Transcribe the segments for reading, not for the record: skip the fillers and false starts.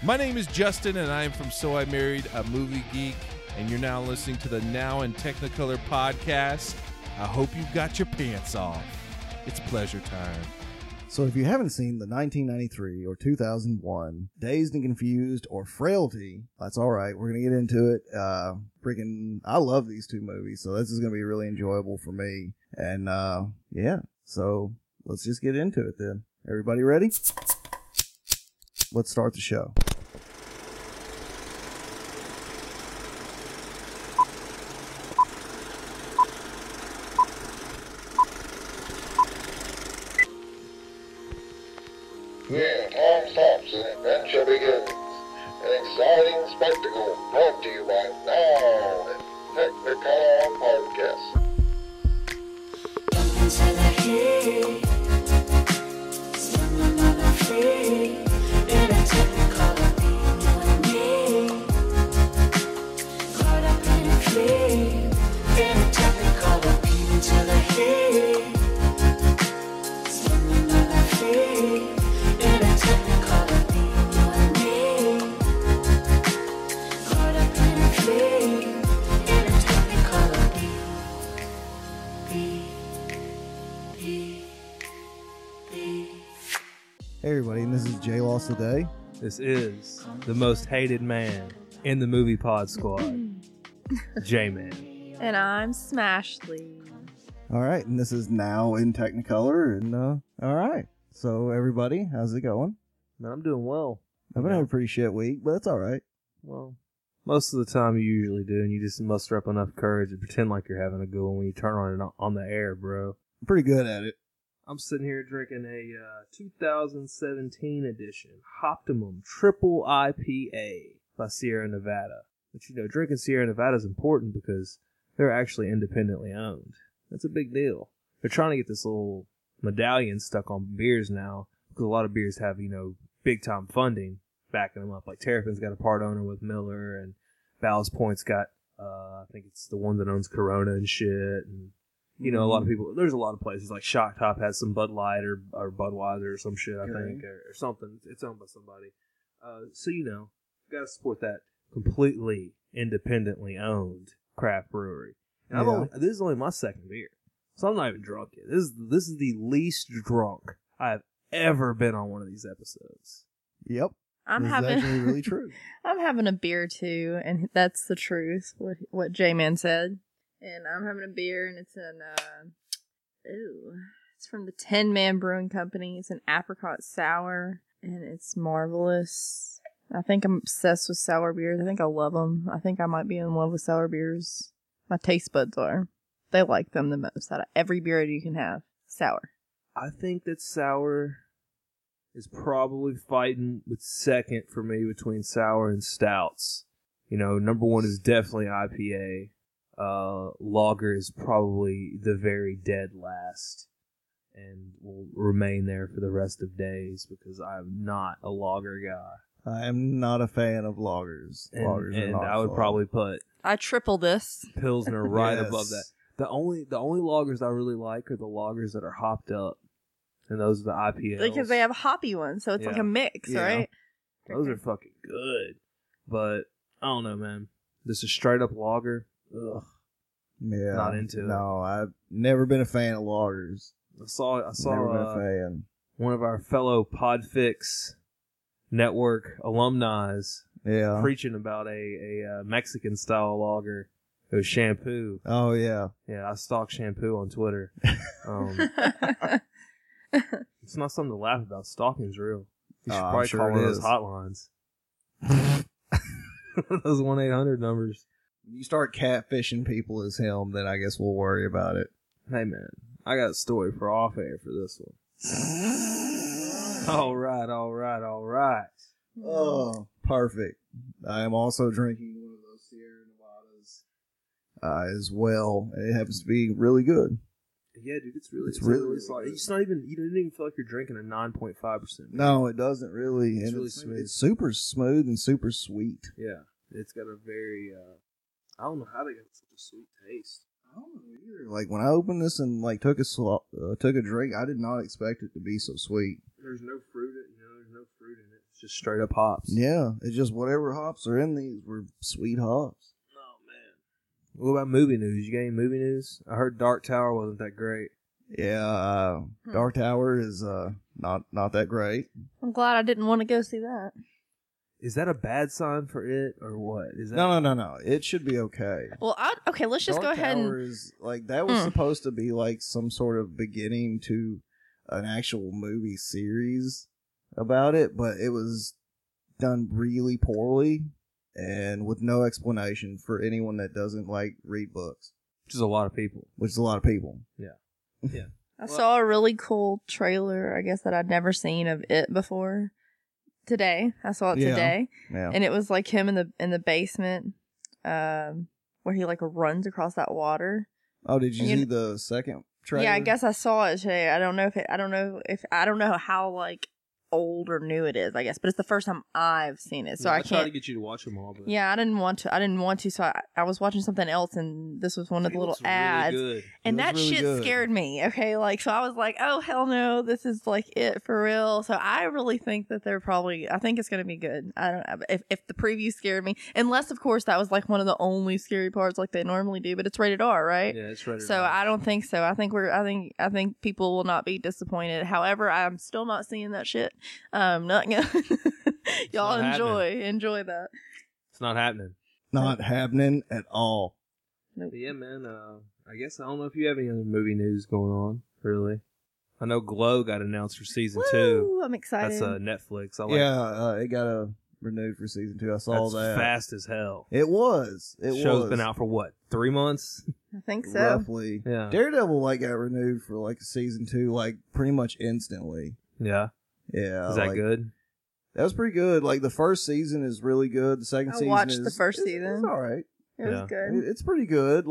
My name is Justin, and I am from So I Married a Movie Geek, and you're now listening to the Now in Technicolor podcast. I hope you've got your pants off. It's pleasure time. So if you haven't seen the 1993 or 2001 Dazed and Confused or Frailty, that's all right. We're going to get into it. I love these two movies, so this is going to be really enjoyable for me. And yeah, so let's just get into it then. Everybody ready? Let's start the show. Here, Tom Thompson, adventure begins. An exciting spectacle brought to you by Now in Technicolor Podcast. Into the heat, standing on our feet, in a Technicolor beat, you and me. Caught up in a dream, in a Technicolor beat, into the heat, standing on our feet. Technicolor beat, you and me. Caught up in a dream, in a Technicolor beat. Hey everybody, and this is Jay Lost Today. This is the most hated man in the movie pod squad, J-Man. And I'm Smashley. All right, and this is Now in Technicolor, and all right. So everybody, how's it going? Man, I'm doing well. I've been having a pretty shit week, but it's all right. Well, most of the time you usually do, and you just muster up enough courage to pretend like you're having a good one when you turn on it on the air, bro. I'm pretty good at it. I'm sitting here drinking a 2017 edition Optimum Triple IPA by Sierra Nevada. But you know, drinking Sierra Nevada is important because they're actually independently owned. That's a big deal. They're trying to get this little medallion stuck on beers now because a lot of beers have, you know, big time funding backing them up. Like Terrapin's got a part owner with Miller, and Ballast Point's got I think it's the one that owns Corona and shit, and you know, a lot of people, there's a lot of places like Shock Top has some Bud Light or Budweiser or some shit, I think, or something. It's owned by somebody. So, you know, gotta support that completely independently owned craft brewery. And this is only my second beer, so I'm not even drunk yet. This is the least drunk I've ever been on one of these episodes. Yep. I'm this having is actually really true. I'm having a beer too, and that's the truth. What J-Man said. And I'm having a beer, and it's it's from the Tin Man Brewing Company. It's an apricot sour, and it's marvelous. I think I'm obsessed with sour beers. I think I love them. I think I might be in love with sour beers. My taste buds are. They like them the most out of every beer you can have. Sour. I think that sour is probably fighting with second for me between sour and stouts. You know, number one is definitely IPA. Lager is probably the very dead last and will remain there for the rest of days because I'm not a lager guy. I am not a fan of lagers. Lagers are and not I would fun. probably put I triple this. Pilsner right Yes. above that. The only lagers I really like are the lagers that are hopped up, and those are the IPAs. Because they have hoppy ones, so it's like Yeah. a mix, Yeah. right? Those are fucking good. But I don't know, man. Just a straight up lager. Ugh. Yeah, Not into it. No, I've never been a fan of lagers. I saw Never been a fan. one of our fellow Podfix Network alumni Yeah. preaching about a Mexican style lager. It was shampoo. Oh yeah. Yeah, I stalk shampoo on Twitter. It's not something to laugh about. Stalking's real. You should I'm probably sure call it one of those is. hotlines. Those 1-800 numbers. You start catfishing people as him, then I guess we'll worry about it. Hey man, I got a story for off air for this one. All right. Oh, perfect. I am also drinking one of those Sierra Nevadas as well. It happens to be really good. Yeah, dude, it's really really solid. good. It's not even, you didn't even feel like you're drinking a 9.5%. No, it doesn't really. It's And really smooth. It's super smooth and super sweet. Yeah, it's got a very, I don't know how they got such a sweet taste. I don't know either. Like when I opened this and like took a drink, I did not expect it to be so sweet. There's no fruit in it, there's no fruit in it. It's Just straight up hops. Yeah, it's just whatever hops are in these were sweet hops. Oh man. What about movie news? You got any movie news? I heard Dark Tower wasn't that great. Yeah, Dark Tower is not that great. I'm glad I didn't want to go see that. Is that a bad sign for it or what? Is that No. It should be okay. Well, okay, let's just Dark go ahead Tower and is like that was supposed to be like some sort of beginning to an actual movie series about it, but it was done really poorly and with no explanation for anyone that doesn't like read books, which is a lot of people. which is a lot of people. Yeah. I saw a really cool trailer, I guess, that I'd never seen of it before. Today. I saw it Yeah. today. Yeah. And it was like him in the basement, where he like runs across that water. Oh, did you You see the second trailer? Yeah, I guess I saw it today. I don't know how like old or new it is, I guess, but it's the first time I've seen it. So Yeah, I I tried to can't. get you to watch them all, but Yeah, I didn't want to. So I was watching something else, and this was one of the little ads. Really good. And It was that really shit good. scared me. Okay, like so I was like, oh hell no, this is like it for real. So I really think that I think it's gonna be good. I don't know if the preview scared me, unless of course that was like one of the only scary parts like they normally do. But it's rated R, right? Yeah, it's ready. So I don't think so. I think people will not be disappointed. However, I'm still not seeing that shit. Not gonna. Y'all not enjoy that. It's not happening. Not happening at all. But yeah, man. I guess I don't know if you have any other movie news going on. Really, I know Glow got announced for season 2. Woo, I'm excited. That's Netflix. I like Yeah, it got renewed for season 2. I saw that's that. fast as hell. It was. Show's been out for what, 3 months? I think so. roughly. Yeah. Daredevil got renewed for like season 2 pretty much instantly. Yeah. Yeah. Is that good? That was pretty good. Like the first season is really good. The second I season watched is the first it's season. all right. It was Yeah. good. It's pretty good.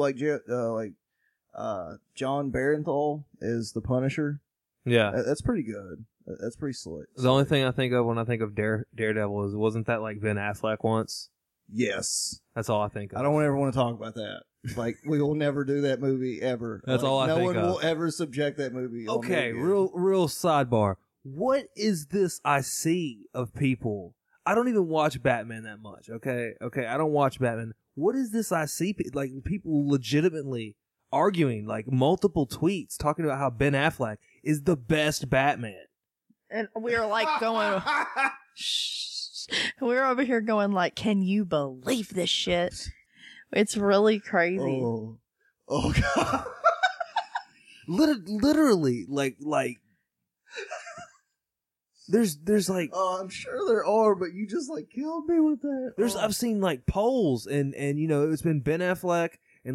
John Barenthal is the Punisher. Yeah. That's pretty good. That's pretty slick. The only thing I think of when I think of Daredevil is, wasn't that like Ben Affleck once? Yes. That's all I think of. I don't ever want to talk about that. Like we will never do that movie ever. That's Like, all I no think one of. will ever subject that movie. on me Okay, again. real sidebar. What is this I see of people? I don't even watch Batman that much. Okay, I don't watch Batman. What is this I see? Like people legitimately arguing, like multiple tweets talking about how Ben Affleck is the best Batman. And we were like going, shh. We were over here going like, can you believe this shit? It's really crazy. Oh God. Literally, like. There's like Oh, I'm sure there are, but you just killed me with that. I've seen like polls and it's been Ben Affleck and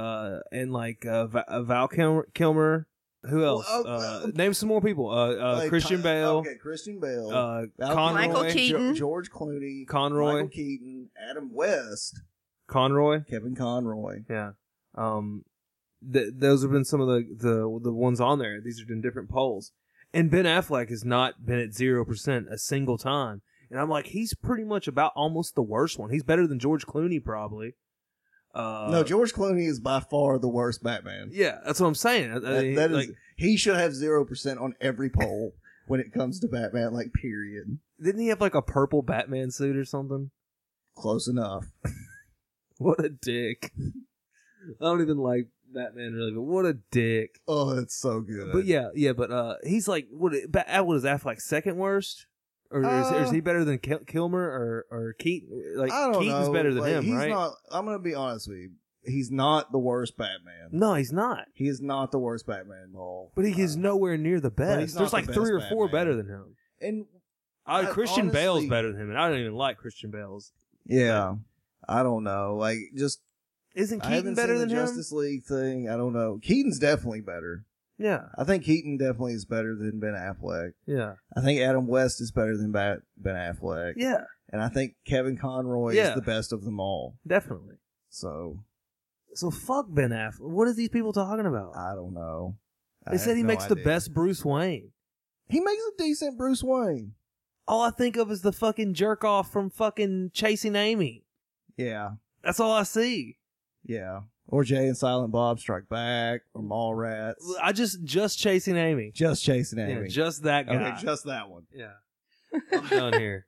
Val Kilmer. Who else? Name some more people. Christian Bale. Okay, Christian Bale. Conroy. Michael Keaton. George Clooney. Conroy. Michael Keaton. Adam West. Conroy. Kevin Conroy. Yeah. Those have been some of the ones on there. These are in different polls. And Ben Affleck has not been at 0% a single time. And I'm like, he's pretty much about almost the worst one. He's better than George Clooney, probably. No, George Clooney is by far the worst Batman. Yeah, that's what I'm saying. That is, he should have 0% on every poll when it comes to Batman, period. Didn't he have a purple Batman suit or something? Close enough. What a dick. I don't even like Batman really, but what a dick. Oh, it's so good. But but he's what is Affleck second worst? Or is he better than Kilmer or Keaton? I don't Keaton's know. better than him, he's right? I'm going to be honest with you. He's not the worst Batman. No, he's not. He is not the worst Batman at all. But he is nowhere near the but he's best. not There's the 3 or best 4 Batman. better than him. And Christian honestly, Bale's better than him, and I don't even like Christian Bale's. yeah, I don't know. Isn't I Keaton haven't better seen than the him? Justice League thing. I don't know. Keaton's definitely better. Yeah, I think Keaton definitely is better than Ben Affleck. yeah, I think Adam West is better than Ben Affleck. yeah, And I think Kevin Conroy Yeah. is the best of them all. definitely. So, So fuck Ben Affleck. What are these people talking about? I don't know. They said he makes the best Bruce Wayne. He makes a decent Bruce Wayne. All I think of is the fucking jerk off from fucking Chasing Amy. Yeah. That's all I see. Yeah. Or Jay and Silent Bob Strike Back, or Mallrats. I just Chasing Amy. Just Chasing Yeah, Amy. just that guy. Okay, just that one. Yeah. I'm done here.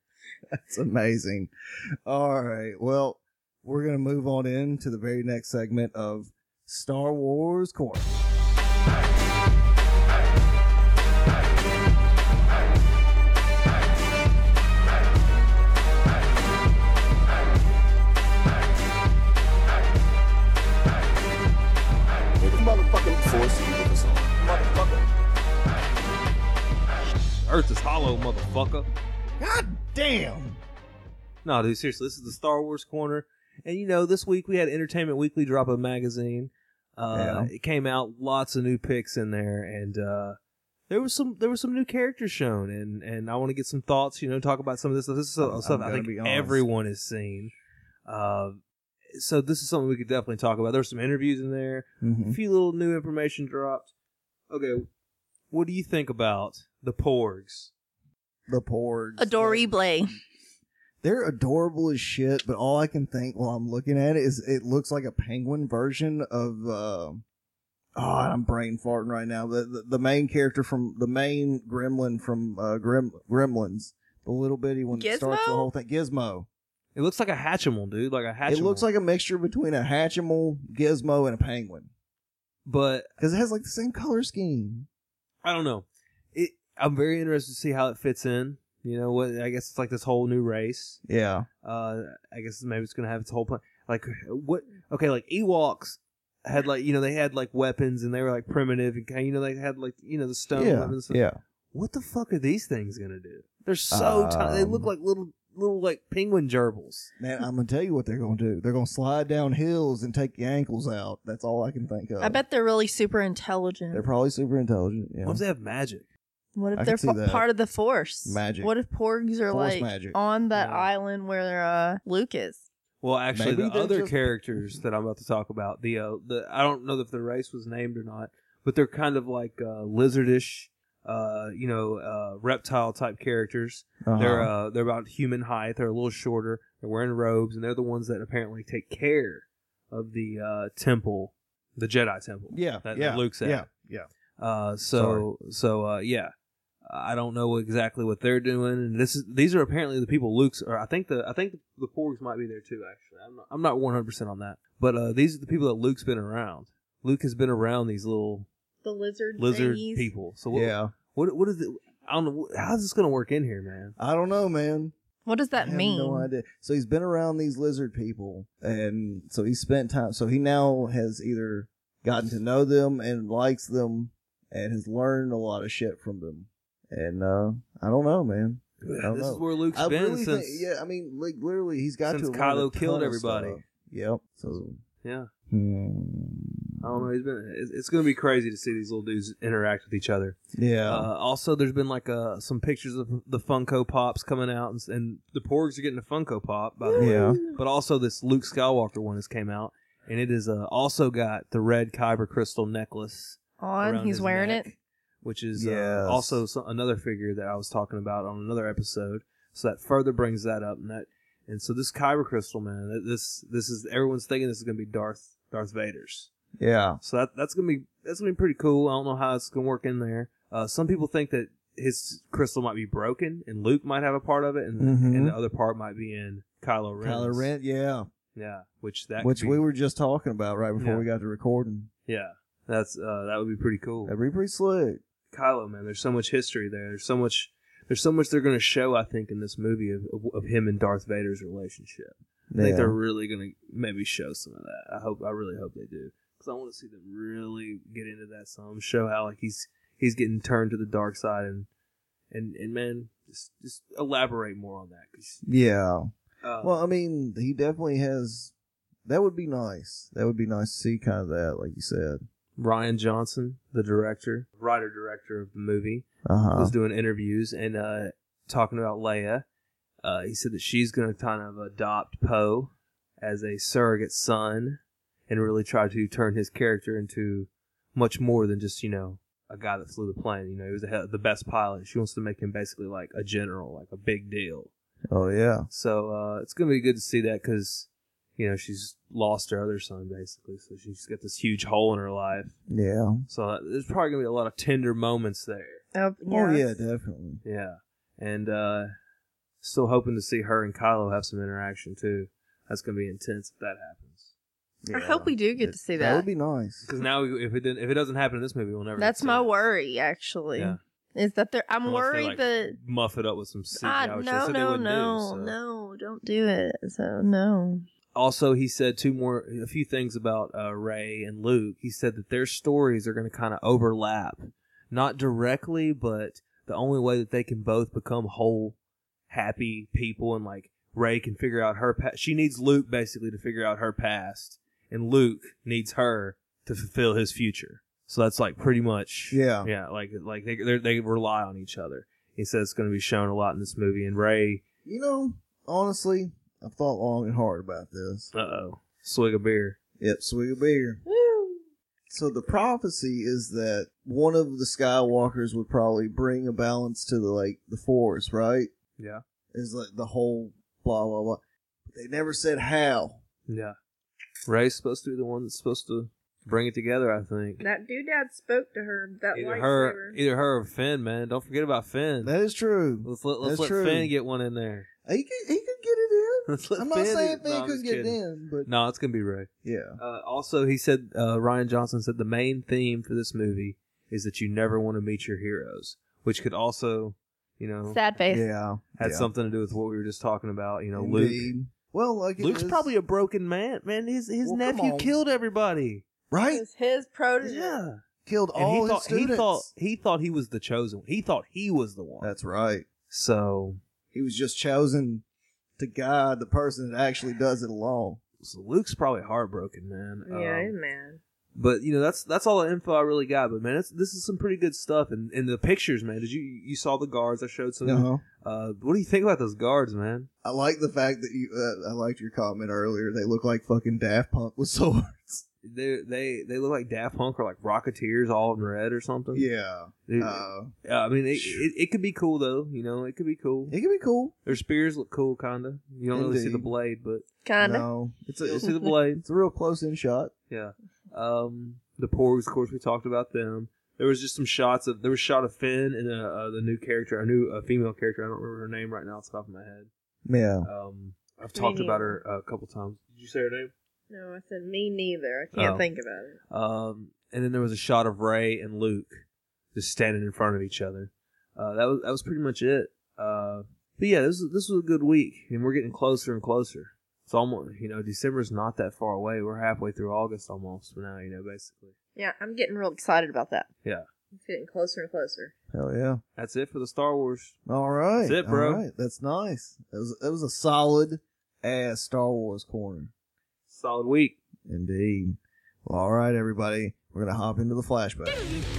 That's amazing. All right. Well, we're going to move on into the very next segment of Star Wars Corner. May the motherfucking force be with us all. Motherfucker. Earth is hollow, motherfucker. God damn. No, dude, seriously, this is the Star Wars Corner. And, you know, this week we had Entertainment Weekly drop a magazine. It came out, lots of new picks in there, and there was some new characters shown, and I want to get some thoughts, you know, talk about some of this stuff. This is stuff I think everyone has seen. So this is something we could definitely talk about. There's some interviews in there, a few little new information dropped. Okay, what do you think about the Porgs? The Porgs. Adorable. They're adorable as shit, but all I can think while I'm looking at it is it looks like a penguin version of I'm brain farting right now. The main character from the main gremlin from Gremlins, the little bitty one that starts the whole thing. Gizmo. It looks like a Hatchimal, dude. Like a Hatchimal. It looks like a mixture between a Hatchimal, Gizmo, and a penguin. But because it has like the same color scheme. I don't know. I'm very interested to see how it fits in. You know what? I guess it's like this whole new race. Yeah. I guess maybe it's gonna have its whole plan. Like what? Okay, like Ewoks had like, you know, they had like weapons and they were like primitive and, you know, they had like, you know, the stone weapons. Yeah. What the fuck are these things gonna do? They're so tiny. They look like little like penguin gerbils. Man, I'm gonna tell you what they're gonna do. They're gonna slide down hills and take your ankles out. That's all I can think of. I bet they're really super intelligent. They're probably super intelligent. Yeah. What if they have magic? What if I they're can see that. part of the Force? Magic. What if Porgs are Force like magic. on that island where Luke is? Well, actually, Maybe the they're other just- characters that I'm about to talk about, the I don't know if the race was named or not, but they're kind of like lizardish, reptile type characters. Uh-huh. They're about human height. They're a little shorter. They're wearing robes, and they're the ones that apparently take care of the temple, the Jedi temple. Yeah. that yeah. Luke's at. Yeah. Yeah. I don't know exactly what they're doing, and these are apparently the people Luke's. Or I think the Porgs might be there too. Actually, I'm not 100% on that, but these are the people that Luke's been around. Luke has been around these little The lizard thingies. People. So what is it? I don't know. How's this gonna work in here, man? I don't know, man. What does that I have mean? no idea. So he's been around these lizard people, and so he spent time. So he now has either gotten to know them and likes them, and has learned a lot of shit from them. And I don't know, man. I don't This know. is where Luke's I been really since. think, I mean, like literally, he's got since to have learned Kylo a ton killed of everybody. stuff. Yep. So Yeah. I I don't know. It's going to be crazy to see these little dudes interact with each other. Yeah. Also, there's been like some pictures of the Funko Pops coming out, and the Porgs are getting a Funko Pop, by the way. Yeah. But also, this Luke Skywalker one has came out, and it is also got the red kyber crystal necklace On, around he's his wearing neck, it. which is Yes. also another figure that I was talking about on another episode. So that further brings that up, and so this kyber crystal, man, this is everyone's thinking this is going to be Darth Vader's. Yeah. So that's gonna be pretty cool. I don't know how it's gonna work in there. Some people think that his crystal might be broken, and Luke might have a part of it, and the other part might be in Kylo Ren. Kylo Ren, yeah. Yeah, which could Which be, we were just talking about right before Yeah. we got to recording. Yeah, that would be pretty cool. That'd be pretty slick. Kylo, man, there's so much history there. There's so much they're gonna show, I think, in this movie of him and Darth Vader's relationship. I think they're really gonna maybe show some of that. I really hope they do. Because I want to see them really get into that some, show how like he's getting turned to the dark side, and man, just elaborate more on that. 'Cause, Yeah. Well, I mean, he definitely has. That would be nice. That would be nice to see kind of that, like you said. Rian Johnson, the writer-director of the movie, Uh-huh. was doing interviews and talking about Leia. He said that she's going to kind of adopt Poe as a surrogate son and really try to turn his character into much more than just, a guy that flew the plane. He was the best pilot. She wants to make him basically like a general, like a big deal. Oh, yeah. So it's going to be good to see that because, she's lost her other son, basically. So she's got this huge hole in her life. Yeah. So there's probably going to be a lot of tender moments there. Oh, yeah, definitely. Yeah. And Still hoping to see her and Kylo have some interaction too. That's gonna be intense if that happens. I hope we do get to see that. That would be nice. Because now, if it doesn't happen in this movie, we'll never. That's get to my see it. worry, actually. Yeah. Is that I'm Unless worried they, like, that muff it up with some CGI, which they no, said they no, wouldn't no, do. So. no, don't do it. So no. Also, he said a few things about Rey and Luke. He said that their stories are going to kind of overlap, not directly, but the only way that they can both become whole, happy people, and like Rey can figure out her past. She needs Luke basically to figure out her past, and Luke needs her to fulfill his future. So that's like pretty much, yeah, like they rely on each other. He says it's going to be shown a lot in this movie, and Rey. You know, honestly, I've thought long and hard about this. Swig of beer. Yep, swig of beer. So the prophecy is that one of the Skywalkers would probably bring a balance to the Force, right? Yeah. Is like the whole blah blah blah. But they never said how. Yeah. Rey's supposed to be the one that's supposed to bring it together, I think. That doodad spoke to her. That Either her or Finn, man. Don't forget about Finn. That is true. Let's let Finn get one in there. He could get it in. I'm not saying Finn I'm couldn't just get it kidding. in, but No, it's gonna be Rey. yeah. Also, he said Rian Johnson said the main theme for this movie is that you never want to meet your heroes, which could also, sad face. Yeah. had yeah. something to do with what we were just talking about. Indeed. Luke. Well, like Luke's probably a broken man. Man, his Well, nephew come on. killed everybody. right. It's his protege. Yeah. Killed And all he his students. he thought he was the chosen. He thought he was the one. That's right. So He was just chosen to guide the person that actually does it alone. Luke's probably heartbroken, man. Yeah, he's mad. But that's all the info I really got. But man, this is some pretty good stuff. And the pictures, man. Did you saw the guards? I showed some. Uh-huh. What do you think about those guards, man? I like the fact that you. I liked your comment earlier. They look like fucking Daft Punk with swords. They look like Daft Punk or like Rocketeers, all in red or something. Yeah. I mean, it could be cool though. It could be cool. It can be cool. Their spears look cool, kinda. You don't really see the Indeed. blade, but Kinda. No, you see the blade. it's a real close in shot. Yeah. The Porgs, of course, we talked about them. There was just some shots of. There was a shot of Finn and the new character, a female character. I don't remember her name right now off the top of my head. Yeah. I've talked about her a couple times. Did you say her name? No, I said me neither. I can't think about it. And then there was a shot of Rey and Luke just standing in front of each other. That was pretty much it. But yeah, this was a good week, and we're getting closer and closer. It's almost, December's not that far away. We're halfway through August almost now, basically. Yeah, I'm getting real excited about that. Yeah. It's getting closer and closer. Hell yeah. That's it for the Star Wars. All right. That's it, bro. All right. That's nice. That was a solid ass Star Wars corner. Solid week. Indeed. Well, all right, everybody. We're going to hop into the flashback.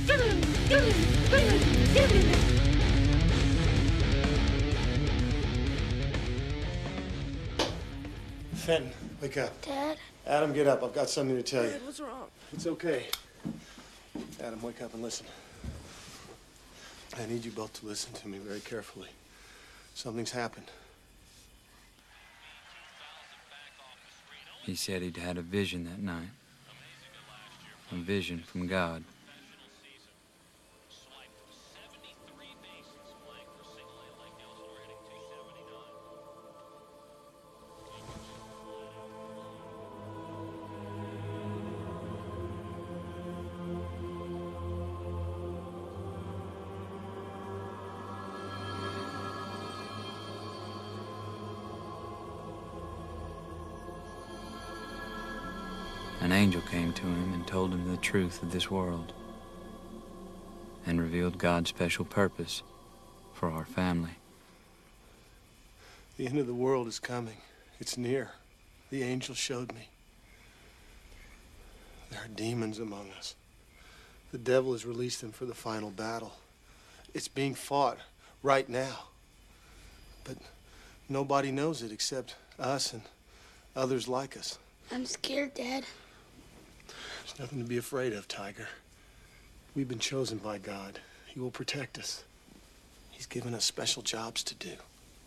Fenton, wake up. Dad? Adam, get up. I've got something to tell you. Dad, what's wrong? It's okay. Adam, wake up and listen. I need you both to listen to me very carefully. Something's happened. He said he'd had a vision that night. A vision from God. An angel came to him and told him the truth of this world and revealed God's special purpose for our family. The end of the world is coming. It's near. The angel showed me. There are demons among us. The devil has released them for the final battle. It's being fought right now. But nobody knows it except us and others like us. I'm scared, Dad. There's nothing to be afraid of, Tiger. We've been chosen by God. He will protect us. He's given us special jobs to do.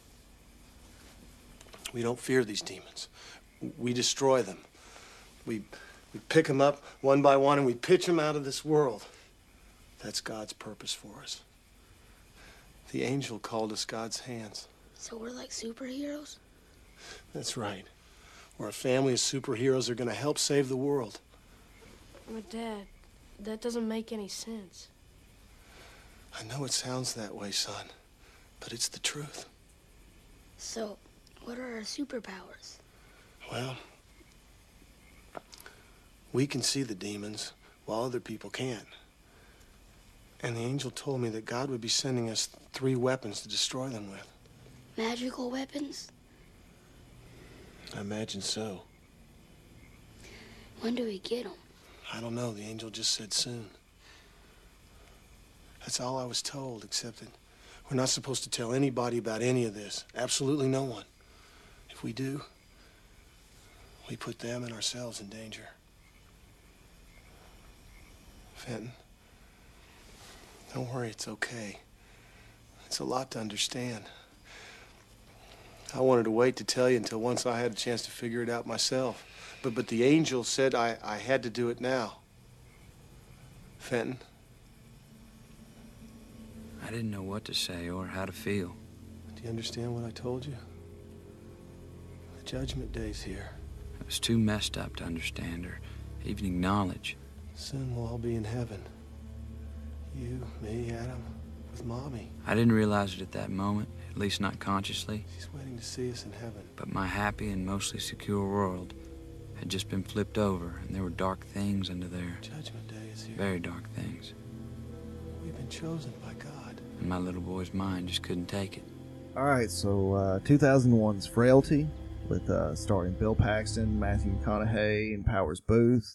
We don't fear these demons. We destroy them. We pick them up one by one and we pitch them out of this world. That's God's purpose for us. The angel called us God's hands. So we're like superheroes? That's right. We're a family of superheroes who are going to help save the world. But Dad, that doesn't make any sense. I know it sounds that way, son, but it's the truth. So, what are our superpowers? Well, we can see the demons while other people can't. And the angel told me that God would be sending us 3 weapons to destroy them with. Magical weapons? I imagine so. When do we get them? I don't know. The angel just said soon. That's all I was told, except that we're not supposed to tell anybody about any of this. Absolutely no one. If we do, we put them and ourselves in danger. Fenton, don't worry, it's okay. It's a lot to understand. I wanted to wait to tell you until once I had a chance to figure it out myself. But the angel said I had to do it now. Fenton? I didn't know what to say or how to feel. Do you understand what I told you? The judgment day's here. I was too messed up to understand or even acknowledge. Soon we'll all be in heaven. You, me, Adam, with Mommy. I didn't realize it at that moment, at least not consciously. She's waiting to see us in heaven. But my happy and mostly secure world had just been flipped over, and there were dark things under there. Judgment day is here. Very dark things. We've been chosen by God. And my little boy's mind just couldn't take it. All right, so 2001's Frailty with starring Bill Paxton, Matthew McConaughey, and Powers Booth.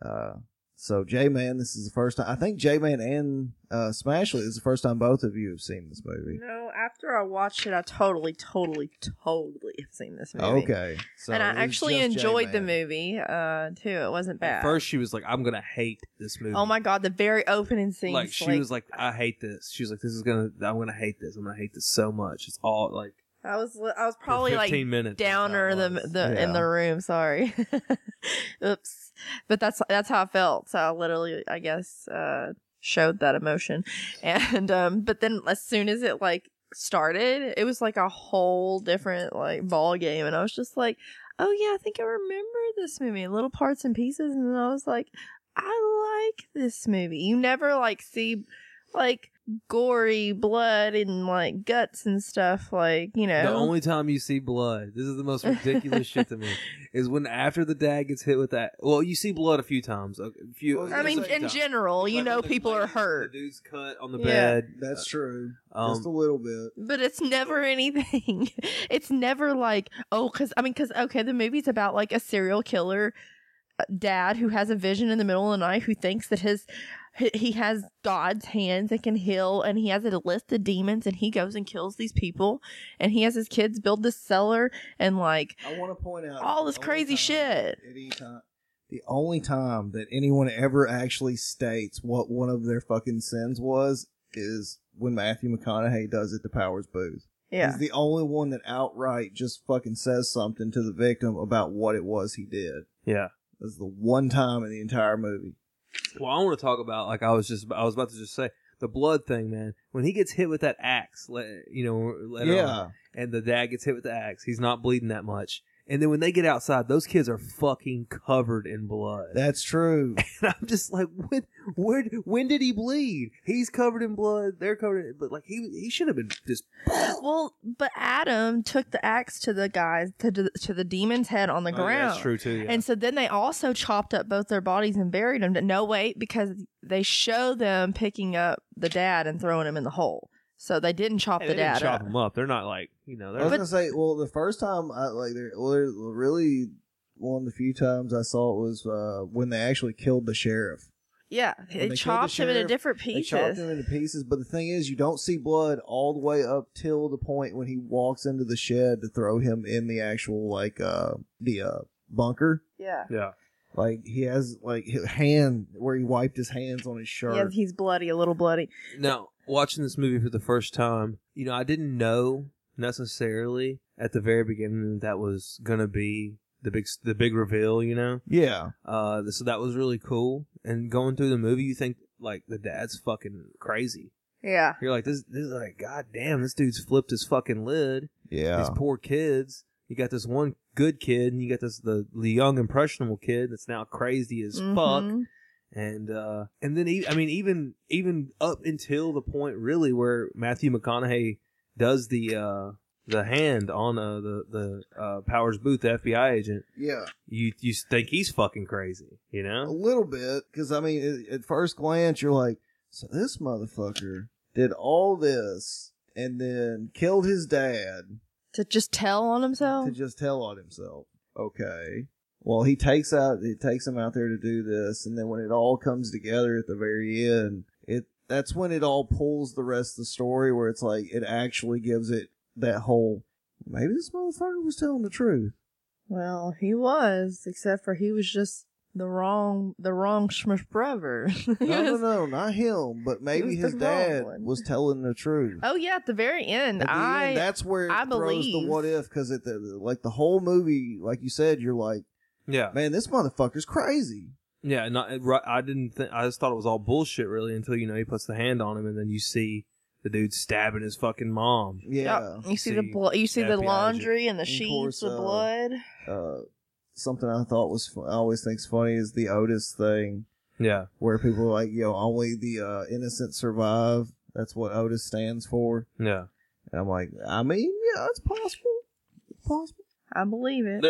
So J-Man, this is the first time. I think J-Man and Smashley, this is the first time both of you have seen this movie. No, after I watched it, I totally have seen this movie. Okay. So and I actually enjoyed the movie, too. It wasn't bad. At first, she was like, I'm going to hate this movie. Oh my God, the very opening scene. Like, she was like, I hate this. She was like, I'm going to hate this. I'm going to hate this so much. It's all like. I was probably like downer in the room. Sorry. Oops. But that's how I felt. So I literally, I guess, showed that emotion. And but then as soon as it like started, it was like a whole different like ball game, and I was just like, oh yeah, I think I remember this movie, little parts and pieces, and then I was like, I like this movie. You never like see like gory blood and like guts and stuff, like, you know. The only time you see blood, this is the most ridiculous shit to me, is when after the dad gets hit with that. Well, you see blood a few times. I mean, in general, you know, people are hurt. The dude's cut on the bed. That's true. Just a little bit. But it's never anything. It's never like, because the movie's about like a serial killer dad who has a vision in the middle of the night, who thinks that he has God's hands and can heal, and he has a list of demons, and he goes and kills these people, and he has his kids build this cellar, and like, I want to point out all this crazy shit. The only time that anyone ever actually states what one of their fucking sins was is when Matthew McConaughey does it to Powers Booth. Yeah. He's the only one that outright just fucking says something to the victim about what it was he did. Yeah. That's the one time in the entire movie. Well, I want to talk about, like I was about to just say, the blood thing, man. When he gets hit with that axe, and the dad gets hit with the axe, he's not bleeding that much. And then when they get outside, those kids are fucking covered in blood. That's true. And I'm just like, when did he bleed? He's covered in blood. They're covered in, but like he should have been just. Well, but Adam took the axe to the guys to the demon's head on the ground. Yeah, that's true too. Yeah. And so then they also chopped up both their bodies and buried them. No, wait, because they show them picking up the dad and throwing him in the hole. So they didn't chop the dad chop up. them up. They're not like, you know. I was gonna say, well, the first time really one of the few times I saw it was when they actually killed the sheriff. Yeah, they chopped him into different pieces. They chopped him into pieces, but the thing is, you don't see blood all the way up till the point when he walks into the shed to throw him in the actual the bunker. Yeah. Yeah. Like he has like his hand where he wiped his hands on his shirt. Yeah, he's bloody, a little bloody. Now, watching this movie for the first time, you know, I didn't know necessarily at the very beginning that was gonna be the big reveal, you know? Yeah. So that was really cool. And going through the movie, you think like the dad's fucking crazy. Yeah. You're like, this is like, god damn, this dude's flipped his fucking lid. Yeah. These poor kids. You got this one good kid, and you got the young impressionable kid that's now crazy as fuck. And then even up until the point really where Matthew McConaughey does the hand on the Powers Booth, the FBI agent. Yeah. You think he's fucking crazy, you know? A little bit, because I mean, at first glance, you're like, so this motherfucker did all this and then killed his dad To just tell on himself? to just tell on himself. Okay. Well, he takes him out there to do this, and then when it all comes together at the very end, that's when it all pulls the rest of the story, where it's like it actually gives it that whole, maybe this motherfucker was telling the truth. Well, he was, except for he was just the wrong Schmish brother. No, not him, but maybe was his the wrong dad one. was telling the truth. Oh yeah, at the very end, At the end, that's where it I throws believe the what if, because the whole movie, like you said, you're like, Yeah. man, this motherfucker's crazy. Yeah, I didn't think, I just thought it was all bullshit really until, he puts the hand on him and then you see the dude stabbing his fucking mom. Yeah. Yep. You see the blood. You see the FBI laundry and the of sheets course, of blood. Something I thought was I always think's funny is the Otis thing, Yeah. where people are like, only the innocent survive. That's what Otis stands for. Yeah. And I'm like, I mean, yeah, it's possible. It's possible. I believe it.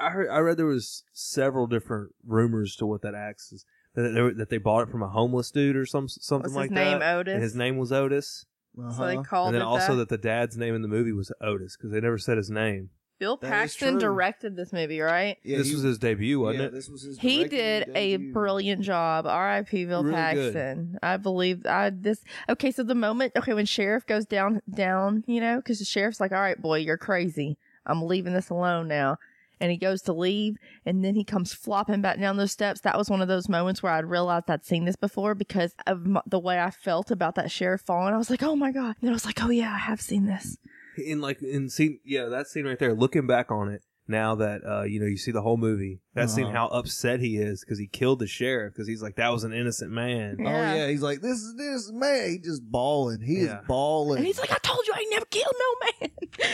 I read there was several different rumors to what that axe is. That they bought it from a homeless dude or something What's like his that. name, Otis? And his name was Otis. So they called And then it also that. that the dad's name in the movie was Otis because they never said his name. Bill That is Paxton true. directed this movie, right? Yeah, This was his debut, wasn't it? This was his He directing did a debut. brilliant job. R.I.P. Bill Really good. Paxton. I believe this. Okay, so the moment, when Sheriff goes down, because the Sheriff's like, all right, boy, you're crazy. I'm leaving this alone now. And he goes to leave, and then he comes flopping back down those steps. That was one of those moments where I'd realized I'd seen this before because of the way I felt about that sheriff falling. I was like, oh my God. And then I was like, oh yeah, I have seen this. That scene right there, looking back on it, now that, you see the whole movie, that scene, how upset he is because he killed the sheriff because he's like, that was an innocent man. Yeah. Oh yeah, he's like, this is man. He just bawling. He is bawling. And he's like, I told you I ain't never killed no man.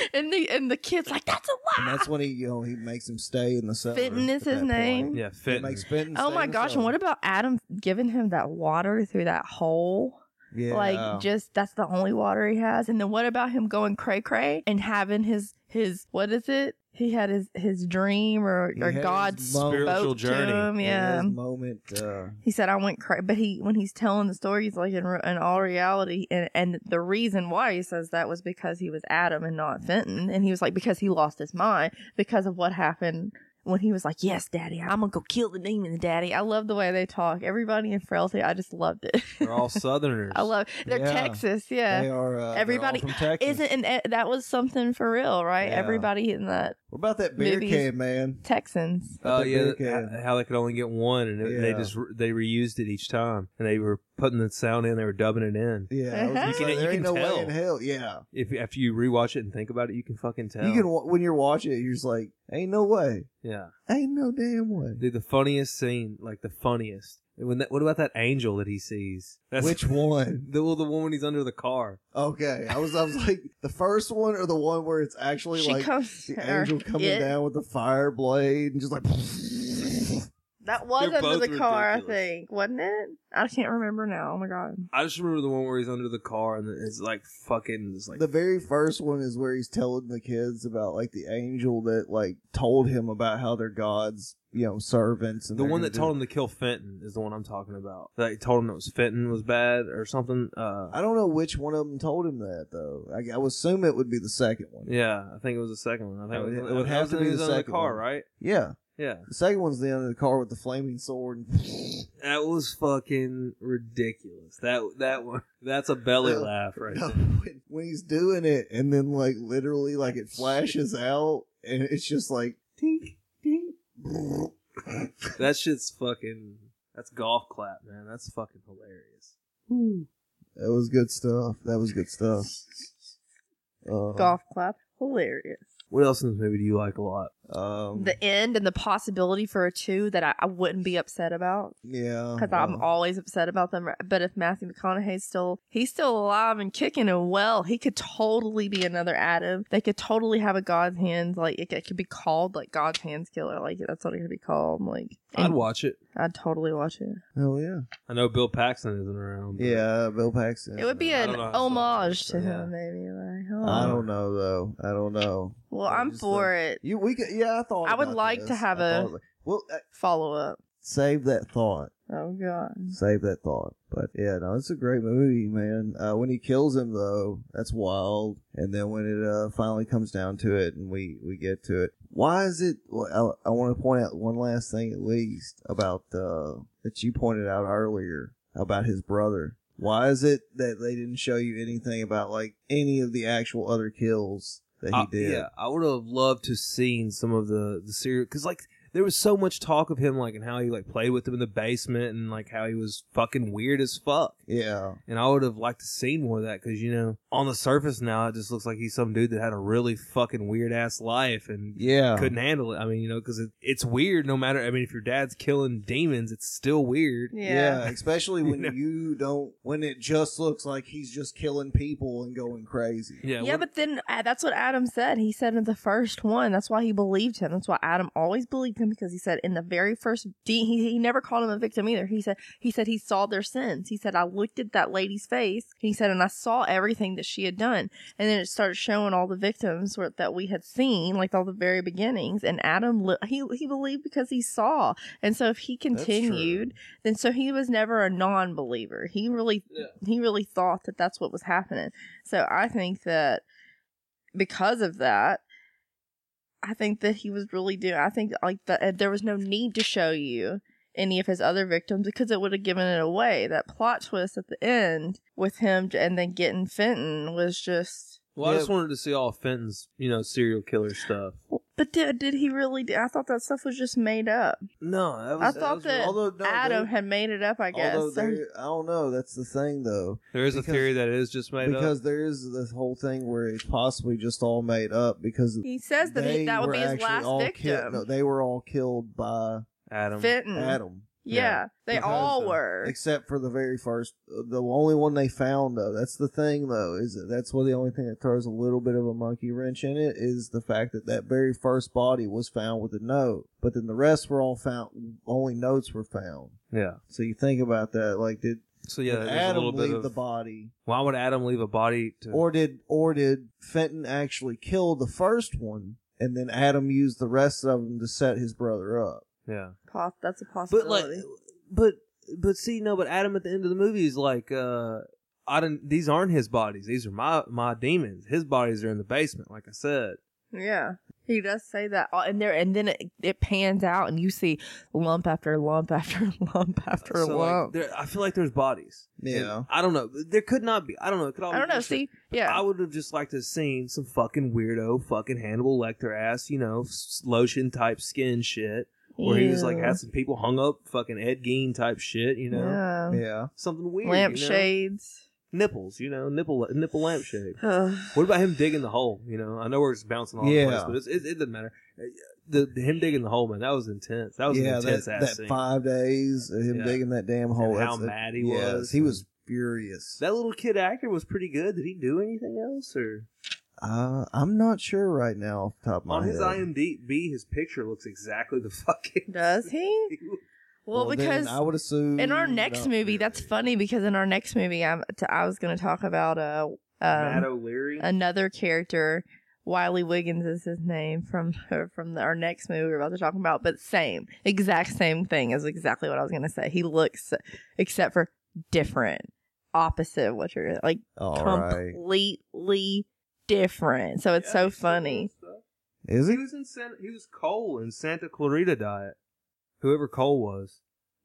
And the kid's like, that's a lie. And that's when he makes him stay in the cellar. Fenton is at his that name. point. Yeah, He Fenton. makes Fenton Oh stay my in the gosh, and cellar. what about Adam giving him that water through that hole? Yeah. Like, just, that's the only water he has. And then what about him going cray-cray and having his what is it? He had his dream or had God his spiritual spoke journey. to him. Yeah. His moment. He said, I went crazy. But when he's telling the story, he's like, in all reality. And the reason why he says that was because he was Adam and not Fenton. And he was like, because he lost his mind because of what happened when he was like, yes, Daddy, I'm going to go kill the demon, Daddy. I love the way they talk. Everybody in Frailty, I just loved it. They're all Southerners. I love They're Yeah. Texas, yeah. They are. Everybody they're all from Texas. and that was something for real, right? Yeah. Everybody in that What about that beer movies- can, man? Texans. Oh That yeah, beer can. how they could only get one, and they Yeah. they reused it each time, and they were putting the sound in, they were dubbing it in. Yeah, I was gonna You say, can- there you ain't can no tell. way in hell. Yeah, If after you rewatch it and think about it, you can fucking tell. you can when you're watching it, you're just like, ain't no way, yeah, ain't no damn way. dude. The funniest scene, like the funniest. What about that angel that he sees? That's Which one? the one when he's under the car. Okay, I was like the first one or the one where it's actually She like comes the angel coming it- down with the fire blade and just like. That was They're under the both car, I ridiculous. think, wasn't it? I can't remember now. Oh my God. I just remember the one where he's under the car and it's like fucking. It's like The very first one is where he's telling the kids about like the angel that like told him about how they're God's, servants. And the they're one gonna that do- told him to kill Fenton is the one I'm talking about. That he told him that was Fenton was bad or something. I don't know which one of them told him that though. I would assume it would be the second one. Yeah, I think it was the second one. I think It would have to be he the was under second car, one. right? Yeah. Yeah, The second one's the end of the car with the flaming sword. that was fucking ridiculous. That one, that's a belly Well, laugh right No, there. when he's doing it and then like literally like it flashes out and it's just like tink tink. That shit's fucking. That's golf clap, man. That's fucking hilarious. That was good stuff. Golf clap. Hilarious. What else in this movie do you like a lot? the end and the possibility for a 2 that I wouldn't be upset about. Yeah. Because I'm always upset about them. But if Matthew McConaughey's he's still alive and kicking and well, he could totally be another Adam. They could totally have a God's Hands, like it could be called like God's Hands Killer. Like that's what it could be called. Like I'd watch it. I'd totally watch it. Hell yeah. I know Bill Paxton isn't around. But Yeah, Bill Paxton. It would be an homage to Yeah. him, maybe. Like, I don't know though. I don't know. Well, I'm for it. I thought. I would about like this. to have I thought, well, follow up. save that thought. Oh God. Save that thought. But yeah, no, it's a great movie, man. When he kills him though, that's wild. And then when it finally comes down to it, and we get to it, why is it? Well, I want to point out one last thing at least about that you pointed out earlier about his brother. Why is it that they didn't show you anything about like any of the actual other kills that he did? Yeah, I would have loved to seen some of the serial, because like there was so much talk of him, like, and how he like played with him in the basement, and like how he was fucking weird as fuck. Yeah. And I would have liked to see more of that, because, you know, on the surface now, it just looks like he's some dude that had a really fucking weird ass life and couldn't handle it. I mean, you know, because it's weird no matter, I mean, if your dad's killing demons, it's still weird. Yeah, especially when you don't, when it just looks like he's just killing people and going crazy. Yeah, but then that's what Adam said. He said in the first one, that's why he believed him. That's why Adam always believed him, because he said in the very first, he never called him a victim either. He said he saw their sins. He said, I looked at that lady's face. He said, and I saw everything that she had done. And then it started showing all the victims that we had seen, like all the very beginnings. And Adam, he believed because he saw. And so if he continued, then so he was never a non-believer. He really thought that that's what was happening. So I think that because of that, I think that he was really doing, I think like that there was no need to show you any of his other victims, because it would have given it away. That plot twist at the end with him and then getting Fenton was just... Well, I just wanted to see all Fenton's, you know, serial killer stuff. But did he really I thought that stuff was just made up. No, I thought that Adam had made it up, I guess. I don't know. That's the thing, though. There is a theory that it is just made up. Because there is this whole thing where it's possibly just all made up, because he says that that would be his last victim. No, they were all killed by Fenton. Adam. Yeah, they all were. Except for the very first, the only one they found, though. That's the thing, though, is that's what the only thing that throws a little bit of a monkey wrench in it is the fact that very first body was found with a note, but then the rest were all found. Only notes were found. Yeah. So you think about that, like did Adam leave the body? Why would Adam leave a body to? Or did Fenton actually kill the first one, and then Adam used the rest of them to set his brother up? Yeah. That's a possibility. But see, no, but Adam at the end of the movie is like, these aren't his bodies. These are my demons. His bodies are in the basement, like I said. Yeah. He does say that. And then it pans out and you see lump after lump after lump after lump. Like, I feel like there's bodies. Yeah. And I don't know. There could not be. I don't know. It could all I don't know. See, yeah. I would have just liked to have seen some fucking weirdo, fucking Hannibal Lecter ass, you know, lotion type skin shit. Where he was like had some people hung up, fucking Ed Gein type shit, you know? Yeah. Something weird. Lampshades. Nipples, you know, nipple lampshade. What about him digging the hole? You know, I know we're just bouncing all the place, but it doesn't matter. Him digging the hole, man, that was intense. That was an intense ass scene. 5 days of him digging that damn hole. And how mad he was. He was furious. That little kid actor was pretty good. Did he do anything else, or? I'm not sure right now off the top of my head. On his IMDb, his picture looks exactly the fucking... Does he? Well, because I would assume in our next movie, that's funny because in our next movie, I was going to talk about Matt O'Leary, another character. Wiley Wiggins is his name from our next movie we're about to talk about, but exact same thing is exactly what I was going to say. He looks, except for different, opposite of what you're like, completely different. So it's so funny. Is he? He was Cole in Santa Clarita Diet. Whoever Cole was.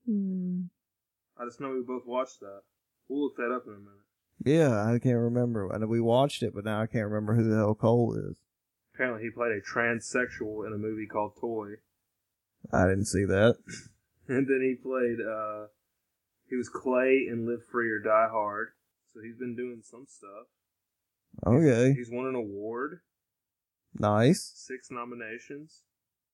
I just know we both watched that. We'll look that up in a minute. Yeah, I can't remember. I know we watched it, but now I can't remember who the hell Cole is. Apparently he played a transsexual in a movie called Toy. I didn't see that. And then he played, he was Clay in Live Free or Die Hard. So he's been doing some stuff. Okay. He's won an award. Nice. 6 nominations.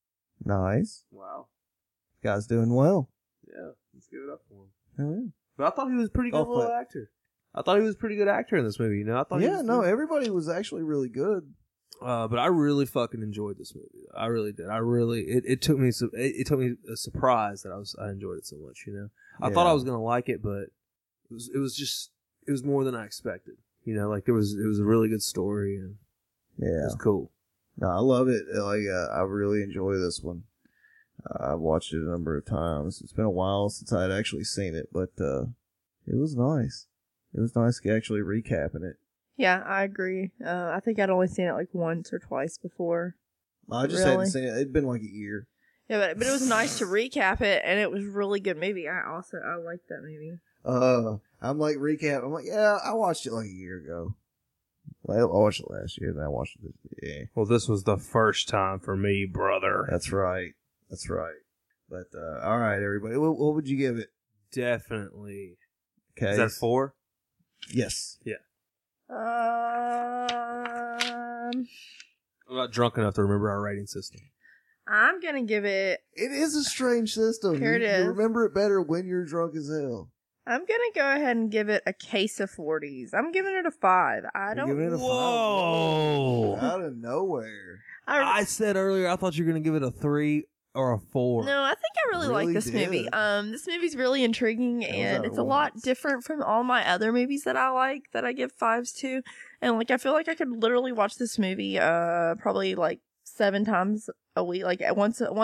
Nice. Wow. Guy's doing well. Yeah, let's give it up for him. Hell yeah. But I thought he was a pretty good little actor. I thought he was a pretty good actor in this movie. You know, I thought. Yeah, no, everybody was actually really good. But I really fucking enjoyed this movie. I really did. It took me a surprise that I enjoyed it so much. You know, I thought I was gonna like it, but it was more than I expected. You know, like it was a really good story and it was cool. No, I love it. Like I really enjoy this one. I've watched it a number of times. It's been a while since I had actually seen it, but it was nice. It was nice actually recapping it. Yeah, I agree. I think I'd only seen it like once or twice before. I just hadn't seen it. It'd been like a year. Yeah, but it was nice to recap it, and it was a really good movie. I liked that movie. I'm like recap. I'm like, yeah, I watched it like a year ago. Well, I watched it last year, and I watched it this year. Yeah. Well, this was the first time for me, brother. That's right. But all right, everybody, what would you give it? Definitely. Okay. Is that 4? Yes. Yeah. I'm not drunk enough to remember our rating system. I'm gonna give it. It is a strange system. Here it is. You remember it better when you're drunk as hell. I'm gonna go ahead and give it a case of 40s. I'm giving it a 5. Giving it a 5. Whoa! Out of nowhere. I said earlier I thought you were gonna give it a 3 or a 4. No, I think I really like this movie. This movie's really intriguing, and it's a lot different from all my other movies that I like, that I give 5s to. And like, I feel like I could literally watch this movie probably like 7 times a week, like once a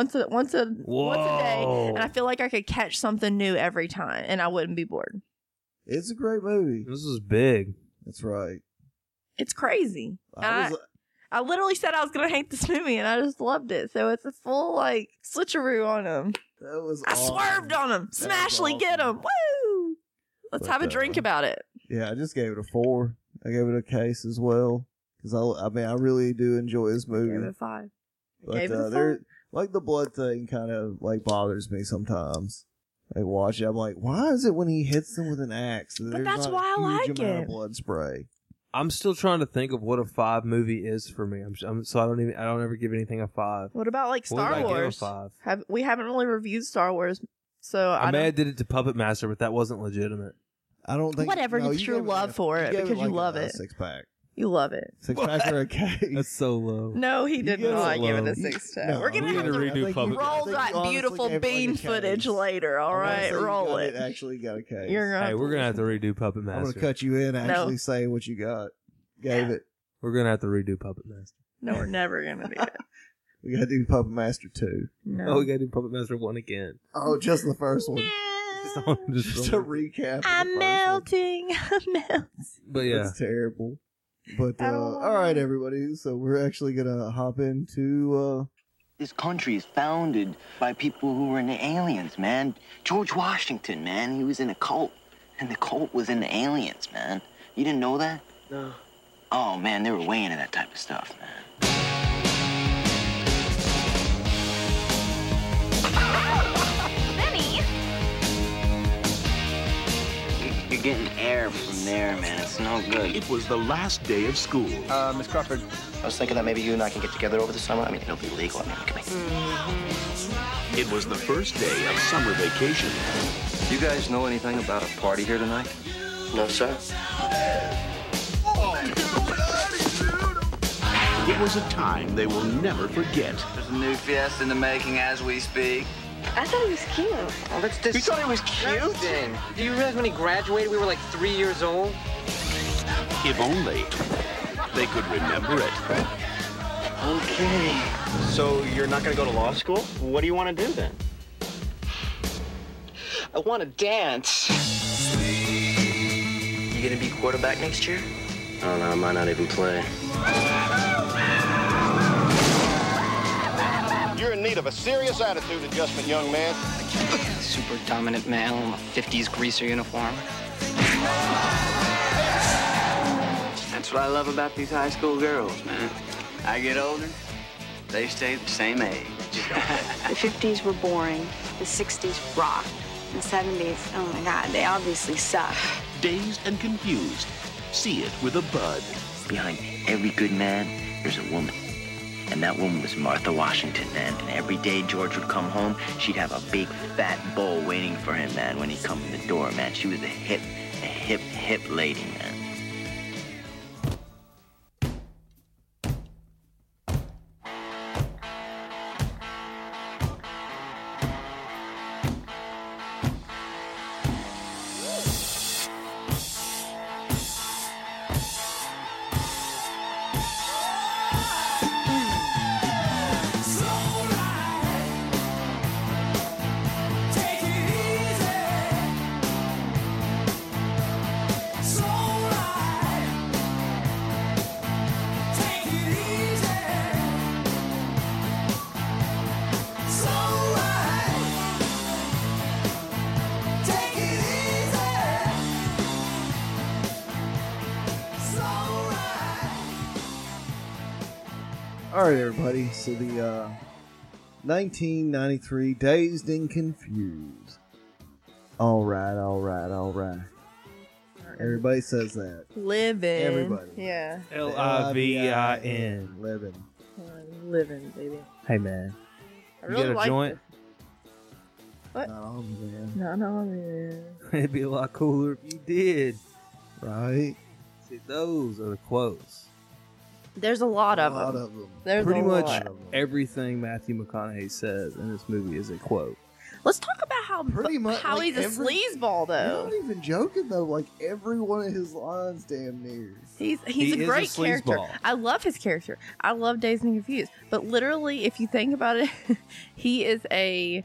day, and I feel like I could catch something new every time, and I wouldn't be bored. It's a great movie. This is big. That's right. It's crazy. I literally said I was gonna hate this movie, and I just loved it. So it's a full like switcheroo on him. That was. I swerved on him. Smashly get him. Woo! Let's have a drink about it. Yeah, I just gave it a 4. I gave it a case as well because I really do enjoy this movie. I gave it a 5. But there, like the blood thing, kind of like bothers me sometimes. I watch it, I'm like, why is it when he hits them with an axe? But that's why I like it. Of blood spray. I'm still trying to think of what a 5 movie is for me. So I don't ever give anything a 5. What about like Star Wars? We haven't really reviewed Star Wars, so I may have did it to Puppet Master, but that wasn't legitimate. I don't think. Whatever, it's your love for it because you love it. 6-pack. You love it. 6-pack or a case? That's so low. No, he did not give it a 6-pack. No, we're gonna have to roll that beautiful bean footage later. All right, roll it. Actually got a case. Hey, we're gonna have to redo Puppet Master. I'm gonna cut you in. And actually, say what you got. Gave it. We're gonna have to redo Puppet Master. No, we're never gonna do it. We gotta do Puppet Master 2. No. Oh, we gotta do Puppet Master 1 again. Oh, just the first one. Just a recap. I'm melting. I'm melting. But yeah, it's terrible. But all right, everybody. So we're actually gonna hop into. This country is founded by people who were in the aliens, man. George Washington, man, he was in a cult, and the cult was in the aliens, man. You didn't know that? No. Oh man, they were way into that type of stuff, man. You're getting air from there, man. It's no good. It was the last day of school. Miss Crawford, I was thinking that maybe you and I can get together over the summer. I mean, it'll be legal. I mean, look at me. It was the first day of summer vacation. You guys know anything about a party here tonight? No, sir. It was a time they will never forget. There's a new Fiesta in the making as we speak. I thought he was cute. Oh, that's this. You thought he was cute? Then. Do you realize when he graduated, we were like 3 years old? If only they could remember it. Okay. So you're not going to go to law school? What do you want to do then? I want to dance. You going to be quarterback next year? I don't know. I might not even play. You're in need of a serious attitude adjustment, young man. Super dominant male in a 50s greaser uniform. That's what I love about these high school girls, man. I get older, they stay the same age. The 50s were boring. The 60s rocked. The 70s, oh my God, they obviously suck. Dazed and confused. See it with a bud. Behind every good man, there's a woman. And that woman was Martha Washington, man. And every day George would come home, she'd have a big fat bowl waiting for him, man, when he'd come in the door, man. She was a hip lady, man. All right, everybody. So the 1993 Dazed and Confused. All right. Everybody says that. Living. Everybody. Yeah. Livin. Living. Living, baby. Hey, man. I You really got a like joint? What? No, man. No, man. It'd be a lot cooler if you did. Right? See, those are the quotes. There's a lot of them. There's Pretty a much lot. everything Matthew McConaughey says in this movie is a quote. Let's talk about how like he's a sleazeball, though. You're not even joking, though. Like, every one of his lines, damn near. He's He a is great a character. sleazeball. I love his character. I love Dazed and Confused. But literally, if you think about it, he is a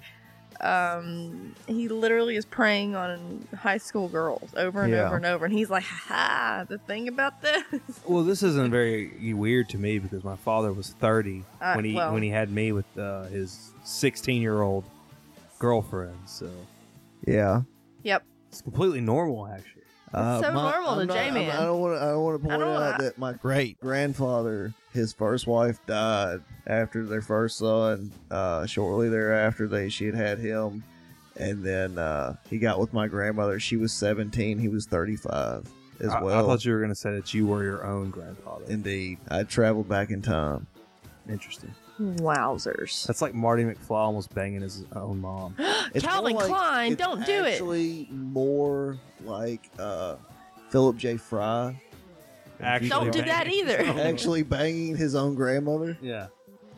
he literally is preying on high school girls over and Yeah. over and over, and he's like, ha, the thing about this. Well, this isn't very weird to me because my father was 30 when he had me with his 16-year-old girlfriend. So Yeah. Yep. it's completely normal, actually. It's so normal to J-Man. I don't want to point don't out wanna- that my great grandfather, his first wife died after their first son. Shortly thereafter, she had him, and then he got with my grandmother. She was 17. He was 35 as I well. thought you were going to say that you were your own grandfather. Indeed, I traveled back in time. Interesting. Wowzers. That's like Marty McFly almost banging his own mom. Calvin more like- Klein, it's don't do it. Actually, more like Philip J. Fry. Actually Don't do that either. Actually banging his own grandmother. Yeah.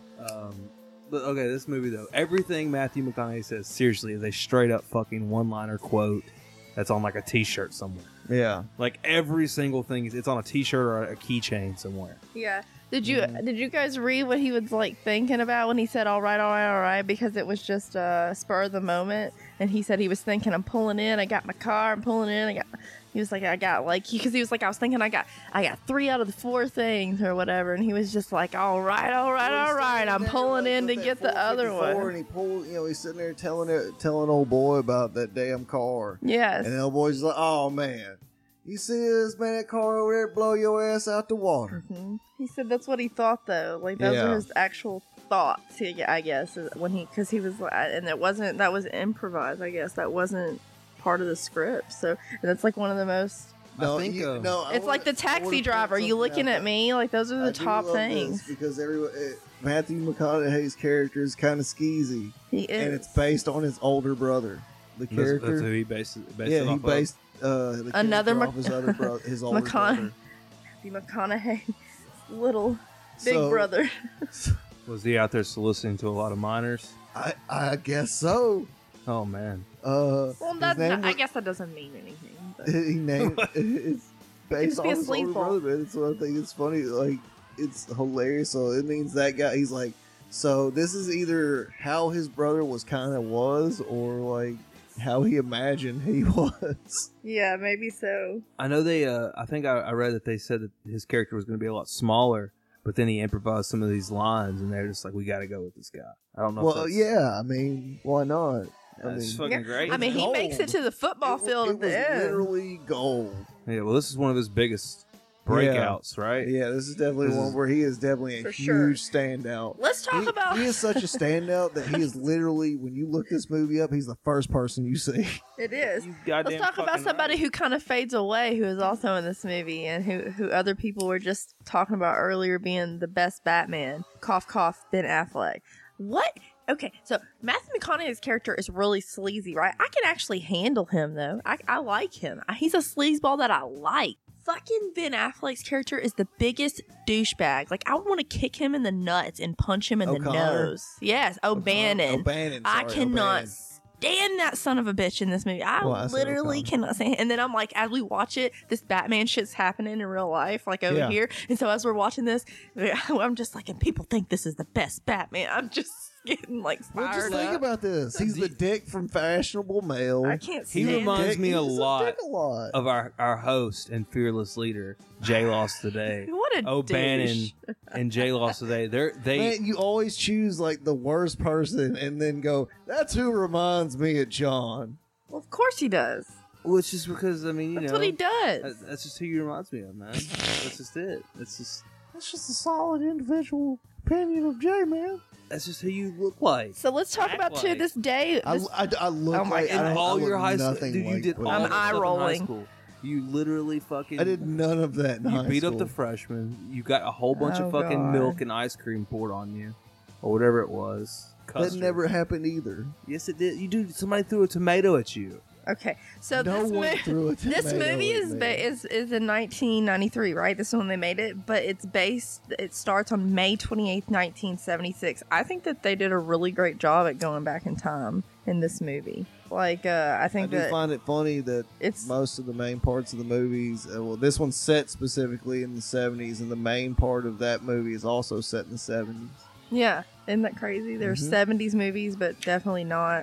But okay, this movie though, everything Matthew McConaughey says seriously is a straight up fucking one-liner quote that's on like a T-shirt somewhere. Yeah. Like every single thing, it's on a T-shirt or a keychain somewhere. Yeah. Did you guys read what he was like thinking about when he said all right, because it was just a spur of the moment, and he said he was thinking, I'm pulling in, I got my car, I'm pulling in, he was like, I got like, because he was like, I was thinking I got 3 out of the 4 things or whatever, and he was just like, all right, I'm pulling in to get the other one. And he pulled, he's sitting there telling old boy about that damn car. Yes. And the old boy's like, oh man, you see this, man, that car over there blow your ass out the water. Mm-hmm. He said that's what he thought though. Like those were his actual thoughts. I guess when because he was like, and that was improvised. I guess that wasn't part of the script. So and that's like one of the most. No, it's like the taxi driver. Are you looking at me? Like those are the top things. Because Matthew McConaughey's character is kind of skeezy. He is, and it's based on his older brother. The character. That's who he based it yeah, off he of. based the another off his other brother, his older brother. Matthew McConaughey, little big brother. Was he out there soliciting to a lot of minors? I guess so. Oh man. Well, I guess that doesn't mean anything. But. He named it's based on his older sleazeball. brother, man. That's what I think it's funny. Like it's hilarious. So it means that guy. He's like, so this is either how his brother was, or like how he imagined he was. Yeah, maybe so. I know they. I think I read that they said that his character was going to be a lot smaller, but then he improvised some of these lines, and they're just like, "We got to go with this guy." I don't know. Well, yeah. I mean, why not? It's fucking great. I mean, he makes it to the football field at the end. Literally gold. Yeah. Well, this is one of his biggest breakouts, right? Yeah, this is definitely one where he is definitely a For huge sure. standout. Let's talk about. He is such a standout that he is literally, when you look this movie up, he's the first person you see. It is. goddamn Let's talk about fucking somebody right. who kind of fades away, who is also in this movie, and who other people were just talking about earlier being the best Batman. Cough, cough, Ben Affleck. What? Okay, so Matthew McConaughey's character is really sleazy, right? I can actually handle him, though. I like him. He's a sleazeball that I like. Fucking Ben Affleck's character is the biggest douchebag. Like, I want to kick him in the nuts and punch him in the O'Connor. nose. Yes, O'Bannon. O'Bannon, I sorry, cannot O'Bannon. stand that son of a bitch in this movie. I Well, I said literally O'Connor. cannot stand. And then I'm like, as we watch it, this Batman shit's happening in real life, like over Yeah. here. And so as we're watching this, I'm just like, and people think this is the best Batman. I'm just getting like Well, just fired think up. about this. He's the dick from Fashionable Mail. I can't He stand reminds it. me a He's lot dick a lot. of our host and fearless leader, J Lost Today. What a O'Bannon douche. and J Lost Today. They Man, you always choose like the worst person and then go, that's who reminds me of John. Well, of course he does. well, it's just because I mean, you That's know, what he does. That's just who he reminds me of, man. That's just it. That's just a solid individual opinion of Jay, man. That's just who you look like. So let's talk Act about like. to this day. I This, look Oh my like God. I In don't- all I your look high school, nothing dude, you like did what- all I'm that stuff in high eye-rolling. school. You literally fucking. I did none of that in You high beat school. up the freshmen. You got a whole bunch Oh, of fucking God. milk and ice cream poured on you, or whatever it was. That Custard. never happened either. Yes, it did. You do. Somebody threw a tomato at you. okay, so No this, one threw a this tomato movie at is me. is in 1993, right? This is when they made it, but it's based. It starts on May 28th, 1976. I think that they did a really great job at going back in time in this movie. Like, I I think do that find it funny that it's most of the main parts of the movies, well, this one's set specifically in the 70s, and the main part of that movie is also set in the 70s. yeah, isn't that crazy? There's Mhm. 70s movies, but definitely not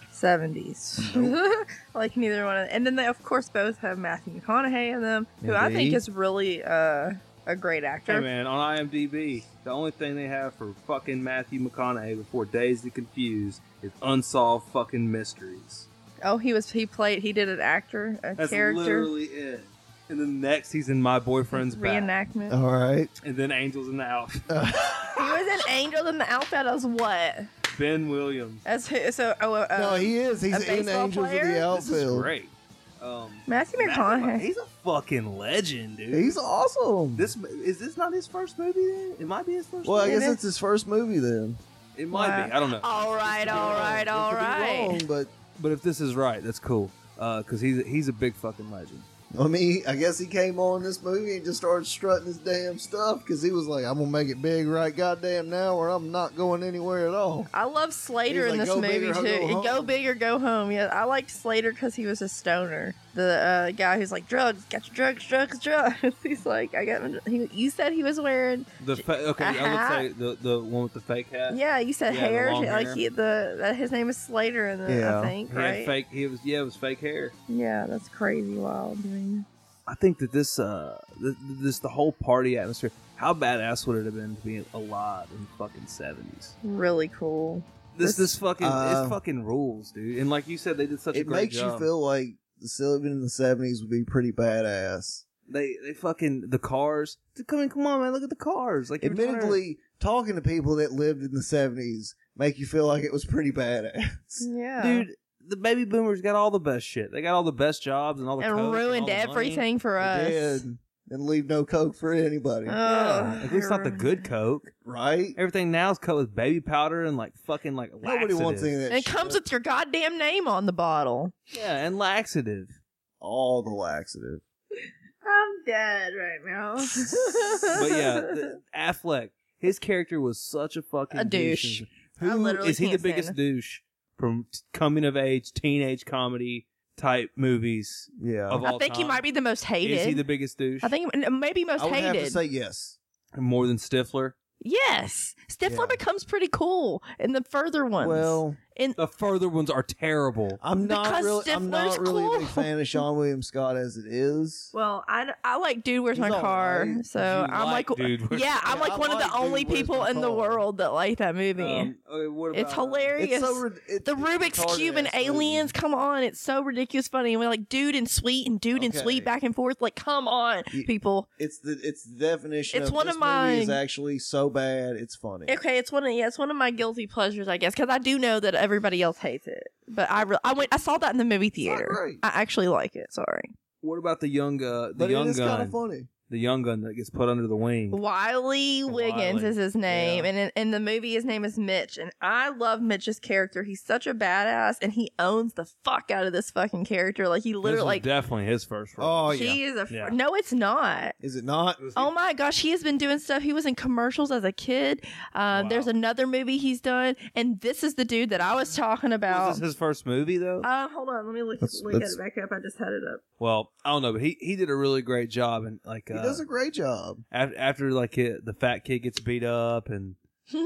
70s. Like neither one of them. And then they, of course, both have Matthew McConaughey in them, who I think Indeed. is really a great actor. Hey man, on IMDb, the only thing they have for fucking Matthew McConaughey before Dazed and Confused is unsolved fucking mysteries. Oh, he did an actor, a That's character, literally it. And then next, he's in My Boyfriend's Back. reenactment. All right. And then Angels in the Outfit. He was an angel in the outfit as what? Ben Williams. As who? So, No, he is. He's a in baseball Angels of player? the This is Outfield. great. Matthew McConaughey. He's a fucking legend, dude. He's awesome. Is this not his first movie then? It might be his first Well, I movie. guess it's his first movie then. It might be. I don't know. All right. It could be wrong, But if this is right, that's cool. Because he's a big fucking legend. I mean, I guess he came on this movie and just started strutting his damn stuff because he was like, I'm going to make it big right goddamn now or I'm not going anywhere at all. I love Slater He's in like, this "Go big movie or too. go Go home." big or go home. Yeah, I liked Slater because he was a stoner. The guy who's like, drugs, got your drugs. He's like, you said he was wearing. Okay, a I hat? would say the one with the fake hat. Yeah, you said Yeah, the hair. long Like hair. his name is Slater in the Yeah. I think, He right? had fake. It was fake hair. Yeah, that's crazy wild. Dude. I think that the whole party atmosphere. How badass would it have been to be alive in the fucking 70s? Really cool. This fucking it fucking rules, dude. And like you said, they did such a It great makes job. you feel like living in the 70s would be pretty badass. They fucking the cars. Come on, man! Look at the cars. Like Admittedly, talking to people that lived in the 70s make you feel like it was pretty badass. Yeah, dude. The baby boomers got all the best shit. They got all the best jobs and all the and coke ruined all the money. everything for us. Did, and leave no coke for anybody. Yeah, at least not the good coke, right? Everything now is cut with baby powder and like fucking like Nobody wants any of that And it comes with your goddamn name on the bottle. Yeah, and laxative. All the laxative. I'm dead right now. But yeah, Affleck, his character was such a fucking A douche. I Who literally is he the can't biggest stand douche from coming of age, teenage comedy type movies? Yeah, of all I think he time? might be the most hated. Is he the biggest douche? I think maybe most I would hated. have to say yes. More than Stifler. Yes, Stifler becomes pretty cool in the further ones. Well, The further ones are terrible. I'm not Because really cool. a big fan of Sean William Scott as it is. Well, I like Dude, Where's My He's Car? alright. So You I'm like like, Dude, Where's yeah, I'm My- like I one of like the only Dude, Where's people My in the Car? world that like that movie. Okay, what about, It's hilarious. The Rubik's Cube and aliens, come on. It's so ridiculous funny. And we're like, dude and sweet and dude and Okay. sweet back and forth. Like, come on, people. It's the definition. It's of one this of my- movie is actually so bad it's funny. Okay, it's one of my guilty pleasures, I guess, because I do know that everybody else hates it. But I saw that in the movie theater. great. I actually like it. Sorry. What about the young But young it is kind gun? of funny. The young gun that gets put under the wing. Wiley Wiggins Wiley. is his name, and in the movie, his name is Mitch. And I love Mitch's character. He's such a badass, and he owns the fuck out of this fucking character. Like he This literally, was like definitely his first role. Oh he is a. Yeah. No, it's not. Is it not? Oh my gosh, he has been doing stuff. He was in commercials as a kid. There's another movie he's done, and this is the dude that I was talking about. Was this his first movie though? Hold on, let me look at it back up. I just had it up. Well, I don't know, but he did a really great job, and like He does a great job. after like the fat kid gets beat up, and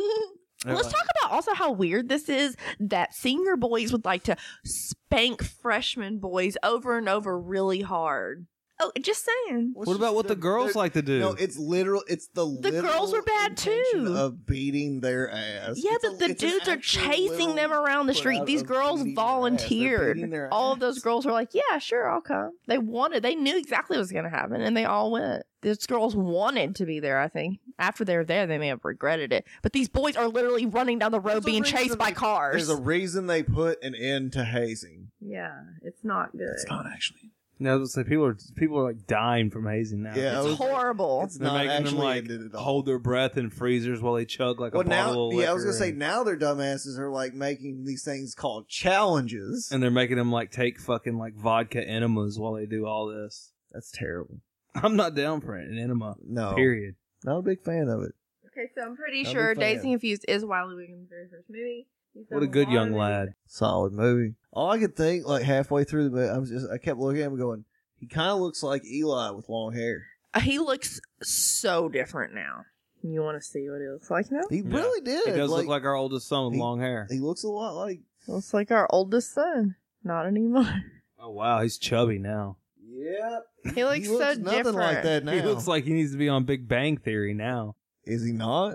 Let's talk about also how weird this is that senior boys would like to spank freshman boys over and over really hard. Oh, just saying. what about what the girls like to do? No, it's literal. It's the girls were bad too. Of beating their ass. Yeah, but the dudes are chasing them around the street. These girls volunteered. All of those girls were like, "Yeah, sure, I'll come." They knew exactly what was going to happen, and they all went. These girls wanted to be there. I think after they were there, they may have regretted it. But these boys are literally running down the road being chased by cars. There's a reason they put an end to hazing. Yeah, it's not good. It's not actually. No, it's like people are like dying from hazing now. Yeah, It's horrible. It's They're not making them actually like ended at all. hold their breath in freezers while they chug like Well, a bottle now, of liquor. I was gonna say now their dumbasses are like making these things called challenges, and they're making them like take fucking like vodka enemas while they do all this. That's terrible. I'm not down for it. An enema. No. Period. Not a big fan of it. Okay, so I'm pretty Not a sure big fan. Dazed and Confused is Wiley Wiggins' very first movie. He's What a done good lot young of lad. Solid movie. All I could think, like halfway through the movie, I kept looking at him going, he kind of looks like Eli with long hair. He looks so different now. You want to see what he looks like now? He really did. He does look like our oldest son with he- long hair. He looks a lot like. Looks like our oldest son. Not anymore. Oh wow, he's chubby now. Yep. He looks so nothing different. like that now. He looks like he needs to be on Big Bang Theory now. Is he not?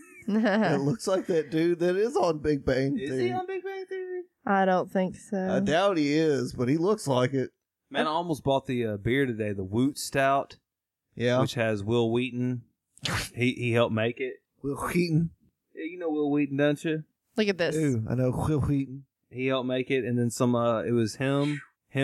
It looks like that dude that is on Big Bang Is Theory. he on Big Bang Theory? I don't think so. I doubt he is, but he looks like it. Man, I almost bought the beer today, the Woot Stout. Yeah. Which has Will Wheaton. He helped make it. Will Wheaton. Yeah, you know Will Wheaton, don't you? Look at this. Ooh, I know Will Wheaton. He helped make it, and then some. It was him,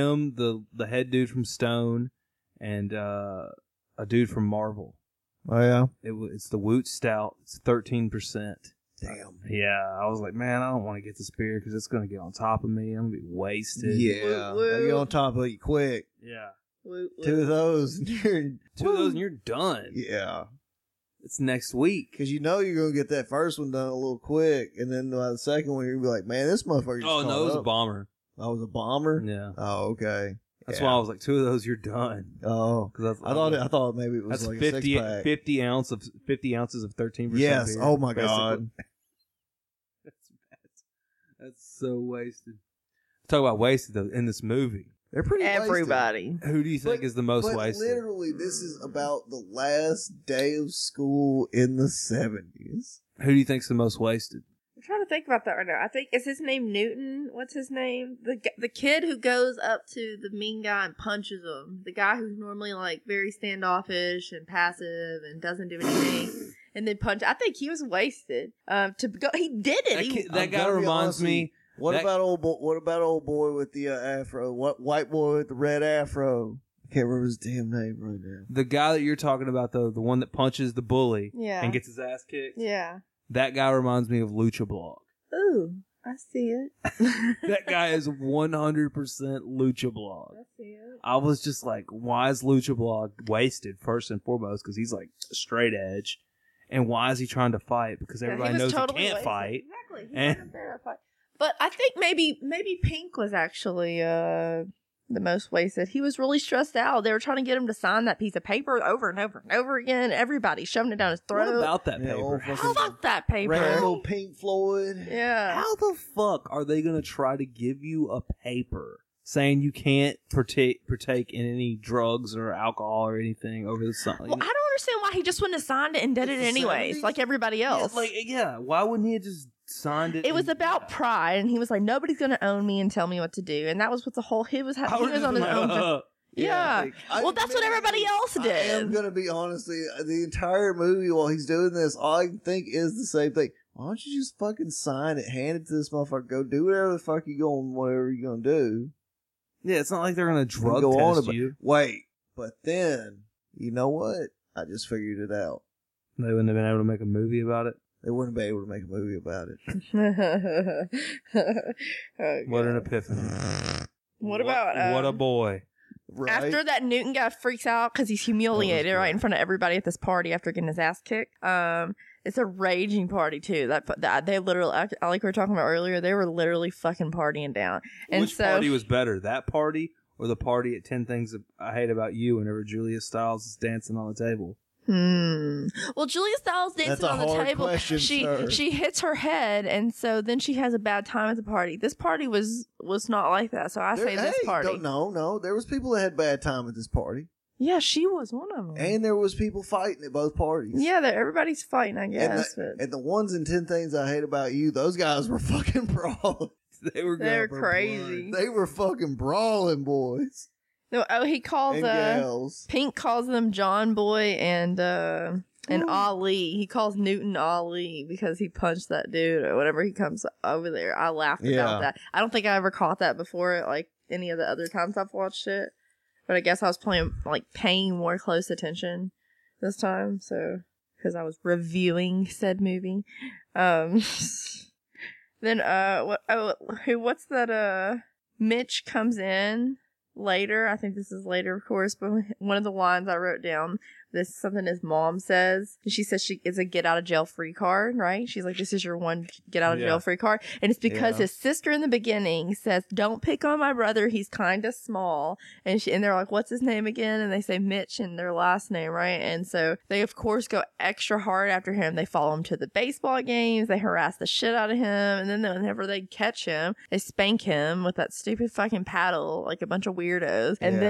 the head dude from Stone, and a dude from Marvel. Oh yeah. It's the Woot Stout. It's 13%. Damn. Yeah, I was like, man, I don't want to get this beer because it's gonna get on top of me. I'm gonna be wasted. Yeah. I'll get on top of you quick. Yeah. Two of those, and you're Two of those, and you're done. Yeah. It's next week. Because you know you're gonna get that first one done a little quick, and then by the second one you're gonna be like, man, this motherfucker. Oh no, it was a bomber. Oh, it was a bomber. Yeah. Oh, okay. That's why I was like, two of those, you're done. Oh, because I thought maybe it was that's like 50, a 6-pack. 50 ounces of 13%. Yes. beer, Oh my basically. god. That's bad. That's so wasted. Talk about wasted though in this movie. They're pretty Everybody. wasted. Who do you think is the most But wasted? literally, this is about the last day of school in the 70s. Who do you think's the most wasted? I'm trying to think about that right now. I think, is his name Newton? What's his name? The kid who goes up to the mean guy and punches him. The guy who's normally like very standoffish and passive and doesn't do anything. And then punch. I think he was wasted. He did it. That guy reminds me. What about old boy with the afro? What white boy with the red afro? I can't remember his damn name right now. The guy that you're talking about, though, the one that punches the bully Yeah. and gets his ass kicked. Yeah. That guy reminds me of Lucha Blog. Ooh, I see it. That guy is 100% Lucha Blog. I see it. I was just like, why is Lucha Blog wasted, first and foremost? Because he's like straight edge. And why is he trying to fight? Because everybody knows he can't fight. Exactly. He And wasn't there to fight. But I think maybe Pink was actually the most wasted. He was really stressed out. They were trying to get him to sign that piece of paper over and over and over again. Everybody shoving it down his throat. What about that paper? How about that paper? Rambo, Pink Floyd. Yeah. How the fuck are they gonna try to give you a paper saying you can't partake in any drugs or alcohol or anything over the sun? Well, I don't understand why he just wouldn't have signed it and did it anyways, like everybody else. Why wouldn't he have just signed it? It was about pride, and he was like, nobody's gonna own me and tell me what to do, and that was what the whole he was on his own. Yeah. Well, that's what everybody else did. I am gonna be honestly, the entire movie while he's doing this, all I can think is the same thing. Why don't you just fucking sign it, hand it to this motherfucker, go do whatever the fuck you going, whatever you're gonna do. Yeah, it's not like they're gonna drug go test on you. Wait, but then you know what? I just figured it out. They wouldn't have been able to make a movie about it. They wouldn't be able to make a movie about it. What an epiphany! What about what a boy? Right? After that Newton guy freaks out because he's humiliated right in front of everybody at this party after getting his ass kicked. It's a raging party too. That they literally, like we were talking about earlier, they were literally fucking partying down. And Which party was better, that party or the party at 10 Things I Hate About You? Whenever Julia Stiles is dancing on the table. Well, Julia Stiles dancing on the table. Question, she hits her head, and so then she has a bad time at the party. This party was not like that. So I say this party. No, there was people that had bad time at this party. Yeah, she was one of them. And there was people fighting at both parties. Yeah, everybody's fighting, I guess. And the ones in 10 Things I Hate About You, those guys were fucking brawling. They're crazy. They were fucking brawling, boys. No, he calls Pink calls them John Boy and Ali. He calls Newton Ali because he punched that dude or whatever. He comes over there. I laughed about that. I don't think I ever caught that before, like any of the other times I've watched it. But I guess I was paying more close attention this time, so because I was reviewing said movie. Then what's that? Mitch comes in later. I think this is later, of course. But one of the lines I wrote down, this is something his mom says. She says it's a get out of jail free card, right? She's like, this is your one get out of jail free card. And it's because his sister in the beginning says, don't pick on my brother. He's kind of small. And they're like, what's his name again? And they say Mitch in their last name, right? And so they, of course, go extra hard after him. They follow him to the baseball games. They harass the shit out of him. And then whenever they catch him, they spank him with that stupid fucking paddle like a bunch of weirdos. And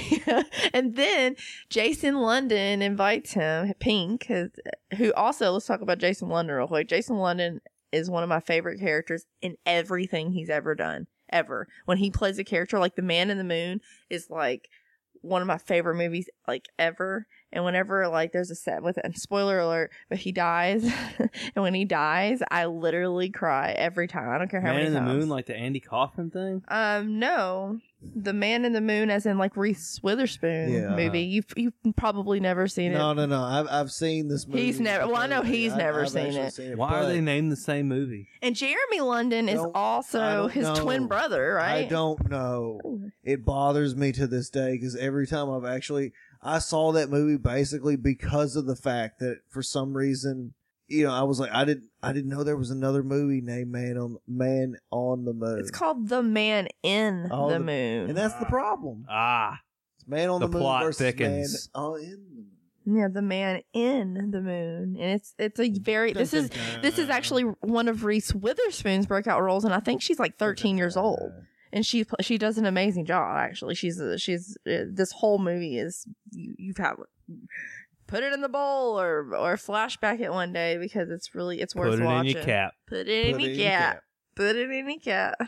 then Jason London invites him, Pink, who also, let's talk about Jason London real quick. Jason London is one of my favorite characters in everything he's ever done, ever. When he plays a character like the Man in the Moon is like one of my favorite movies like ever. And whenever like there's a set with it, and spoiler alert, but he dies, and when he dies, I literally cry every time. I don't care how many times. Man in the Moon, like the Andy Kaufman thing? No. The Man in the Moon, as in like Reese Witherspoon movie. You've probably never seen it. No. I've seen this movie. He's never. Well, I know he's never seen it. Why are they named the same movie? And Jeremy London is also his twin brother, right? I don't know. It bothers me to this day because every time I saw that movie basically because of the fact that for some reason, I was like, I didn't know there was another movie named Man on the Moon. It's called The Man in the Moon, and that's the problem. It's Man on the Moon. The plot versus thickens. Man in the Moon. Yeah, The Man in the Moon, and it's a very this is actually one of Reese Witherspoon's breakout roles, and I think she's like 13 years old. And she does an amazing job. Actually, she's this whole movie is you've had put it in the bowl or flashback it one day because it's worth watching. Put it in your cap. Put it in your cap. Put it in your cap.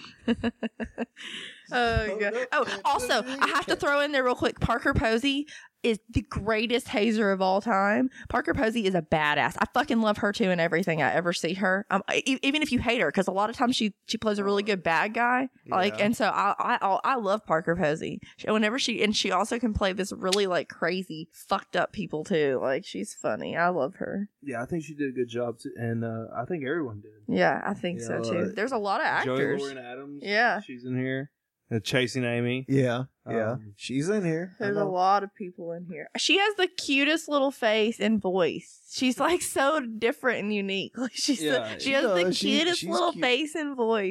Oh god. Oh, also, I have to throw in there real quick. Parker Posey is the greatest hazer of all time. Parker Posey is a badass. I fucking love her too in everything I ever see her. Even if you hate her, because a lot of times she plays a really good bad guy. And so I love Parker Posey. She also can play this really like crazy fucked up people too. Like she's funny. I love her. Yeah, I think she did a good job too, and I think everyone did. Yeah, I think so too. There's a lot of actors. Joey Lauren Adams. Yeah, she's in here. Chasing Amy. Yeah. She's in here. There's a lot of people in here. She has the cutest little face and voice. She's like so different and unique. Like she has the cutest little face and voice.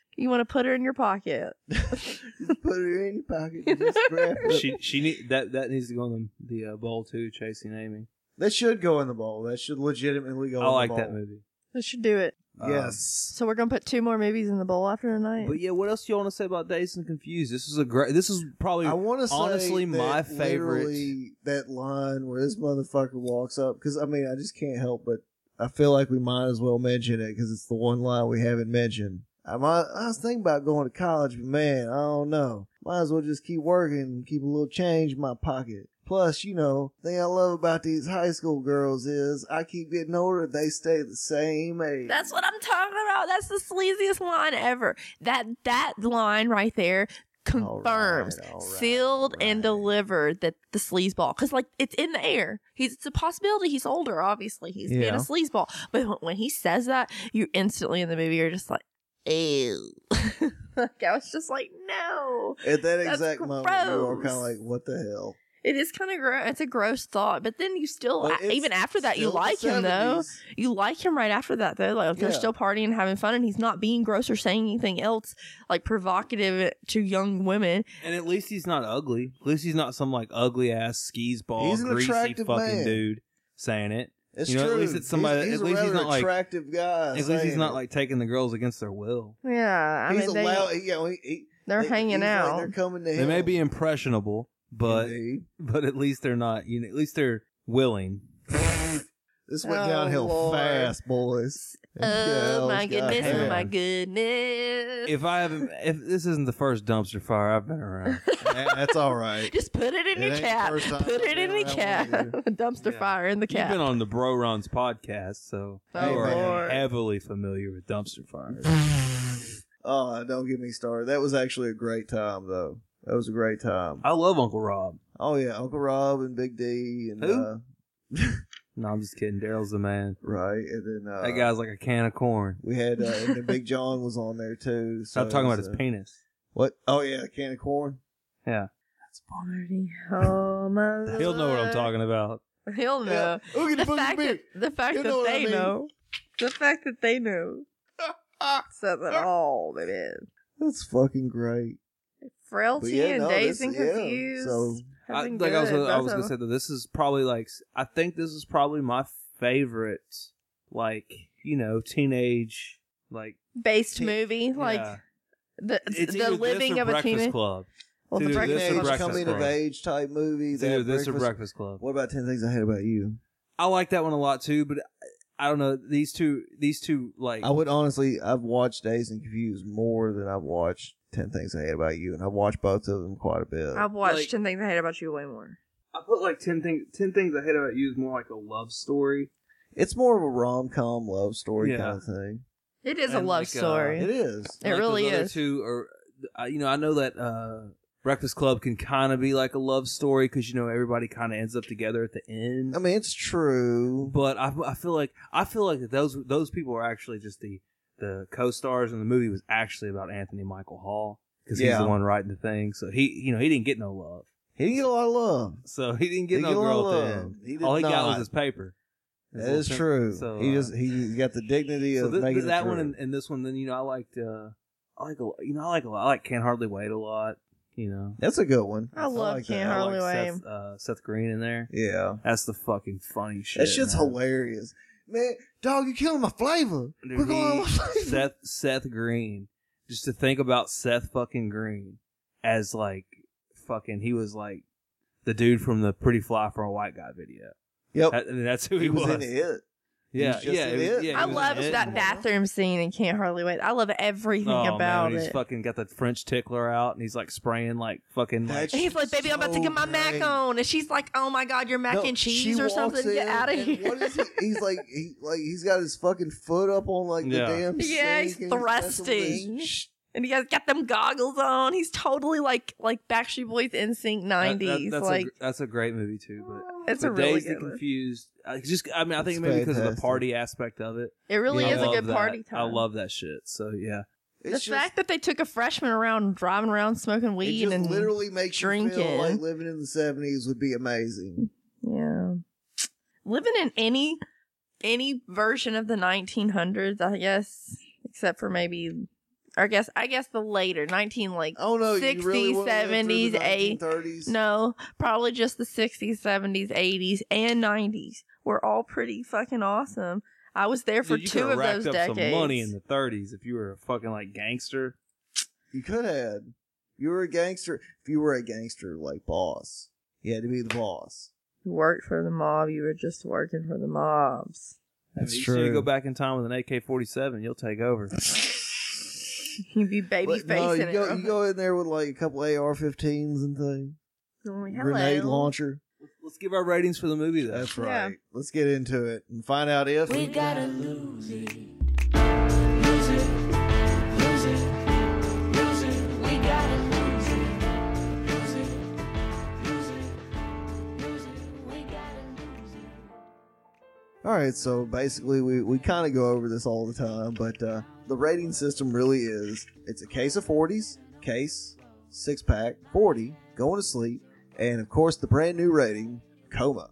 You want to put her in your pocket. Just put her in your pocket and just grab it. She need that needs to go in the bowl too. Chasing Amy. That should go in the bowl. That should legitimately go in the bowl. I like that movie. That should do it. Yes. So we're gonna put 2 more movies in the bowl after tonight. But yeah, what else do you want to say about Dazed and Confused? This is probably I want to say honestly that my favorite. literally that line where this motherfucker walks up, because I mean I just can't help but I feel like we might as well mention it because it's the one line we haven't mentioned. I was thinking about going to college, but man, I don't know. Might as well just keep working and keep a little change in my pocket. Plus, you know, the thing I love about these high school girls is I keep getting older, they stay the same age. That's what I'm talking about. That's the sleaziest line ever. That line right there confirms, sealed and delivered that the sleazeball, because like it's in the air. It's a possibility. He's older, obviously. He's being a sleazeball, but when he says that, you instantly in the movie are just like, ew. Like I was just like, no. At that That's exact moment, you are kind of like, what the hell? It is kind of gross. It's a gross thought, but then you still, But it's even after that, you still the like him though. 70s. You like him right after that though. Like they're Yeah. still partying and having fun, and he's not being gross or saying anything else like provocative to young women. And at least he's not ugly. At least he's not some like ugly ass skis ball, He's an greasy attractive fucking man. dude saying it. It's you know, true. At least it's somebody. He's at least a he's rather not like attractive guy. At least he's saying not it. like taking the girls against their will. Yeah, I He's mean, allowed. they're hanging he's like out. they're coming to him. They may be impressionable, but Indeed. at least they're not. You know, at least they're willing. This went Oh, downhill Lord. fast, boys. Oh my goodness! Hey, Oh my man. goodness! If this isn't the first dumpster fire I've been around, That's all right. Just put it in It your ain't the cap. first time Put I've it been in the around cap. one of Dumpster fire in the you've cap. been on the Bro Runs podcast, so Oh, you are Lord. heavily familiar with dumpster fires. Oh, don't get me started. That was actually a great time, though. That was a great time. I love Uncle Rob. Oh yeah, Uncle Rob and Big D and Who? No, I'm just kidding. Daryl's the man. right, and then That guy's like a can of corn. we had and then Big John was on there too. So Stop talking it about was, his penis. What? Oh yeah, a can of corn. Yeah, Party. Oh my he'll know what I'm Lord. talking about. He'll know. Yeah. Oogie The boogie fact big. that the fact You that know what I they mean. know. The fact that they know says it all, baby. That's fucking great. Frailty But yeah, and no, Dazed this- and yeah, Confused. so- have been Like I was good, gonna both of say them. that this is probably like I think this is probably my favorite, like teenage like based movie, like yeah. the It's the either living this or of a Breakfast teenager. Club. Well, the It's either Breakfast this or Club. Breakfast coming Club. of age type movie. It's that either this or Breakfast Club. What about 10 Things I Hate About You? I like that one a lot too, but I don't know these two like I would honestly, I've watched Dazed and Confused more than I've watched 10 Things I Hate About You, and I've watched both of them quite a bit. I've watched like- 10 Things I Hate About You way more. I put like 10 things I hate about you is more like a love story. It's more of a rom-com love story Yeah. kind of thing. It is a And love like, story. It is. It Like really those other is. Two are, I know that Breakfast Club can kind of be like a love story because everybody kind of ends up together at the end. I mean, it's true. But I feel like that those people are actually just the co-stars, and the movie was actually about Anthony Michael Hall because he's Yeah. the one writing the thing. So he didn't get no love. He didn't get a lot of love. So he didn't get He no didn't get a girl lot at of the love. end. He did All he got not. was his paper. His That little is pen- true. So, he got the dignity so of th- making that it one true. and this one. Then I liked I like Can't Hardly Wait a lot. That's a good one. I love like Can't that. Hardly Wait. Seth Green in there. Yeah. That's the fucking funny shit. That shit's man. hilarious. Man, dog, you're killing my flavor. Dude, We're going on my flavor. Seth Green. Just to think about Seth fucking Green as like fucking, he was like the dude from the Pretty Fly for a White Guy video. Yep. That's who he was in it. Yeah, was just yeah, in it was- it. yeah, I he was love in it. that bathroom scene and Can't Hardly Wait. I love everything Oh, about man, he's it. fucking got the French tickler out, and he's like spraying like fucking like. And he's like, baby, I'm about to get my mac on. And she's like, oh my God, your mac No, and she cheese or something. walks Get in, out of and here. What is he? He's got his fucking foot up on like Yeah. the damn Yeah, he's sink and messing with thrusting. his- And he has got them goggles on. He's totally like Backstreet Boys NSYNC 90s. That's a great movie too, but It's a but really Dazed good and one. Confused. I think It's maybe because of the fantastic. party aspect of it. It really I is a love good that. party I time. love that shit. So yeah, The fact that they took a freshman around driving around smoking It weed just and literally makes you drinking. feel like living in the 70s would be amazing. Yeah. Living in any version of the 1900s, I guess, except for maybe Or I guess the later 19 like Oh no, you 60s, really wanna go through 70s, the 80s. 1930s? No, probably just the 60s, 70s, 80s, and 90s were all pretty fucking awesome. I was there for Dude, you two could've of racked those up decades. some money in the 30s if you were a fucking like gangster. You could have. You were a gangster. If you were a gangster, like boss, you had to be the boss. You worked for the mob. You were just working for the mobs. That's you true. should go back in time with an AK-47. You'll take over. You'd be baby But no, facing you it. go in there with like a couple AR-15s and things. Going, Grenade hello. launcher. Let's give our ratings for the movie, though. That's right. Yeah. Let's get into it and find out if We gotta lose it. Lose it. Lose it. Lose it. We gotta lose it. Lose it. Lose it. Lose it. We gotta lose it. All right, so basically we kind of go over this all the time, but the rating system really is, it's a case of 40s, case, 6-pack, 40, going to sleep, and of course the brand new rating, coma.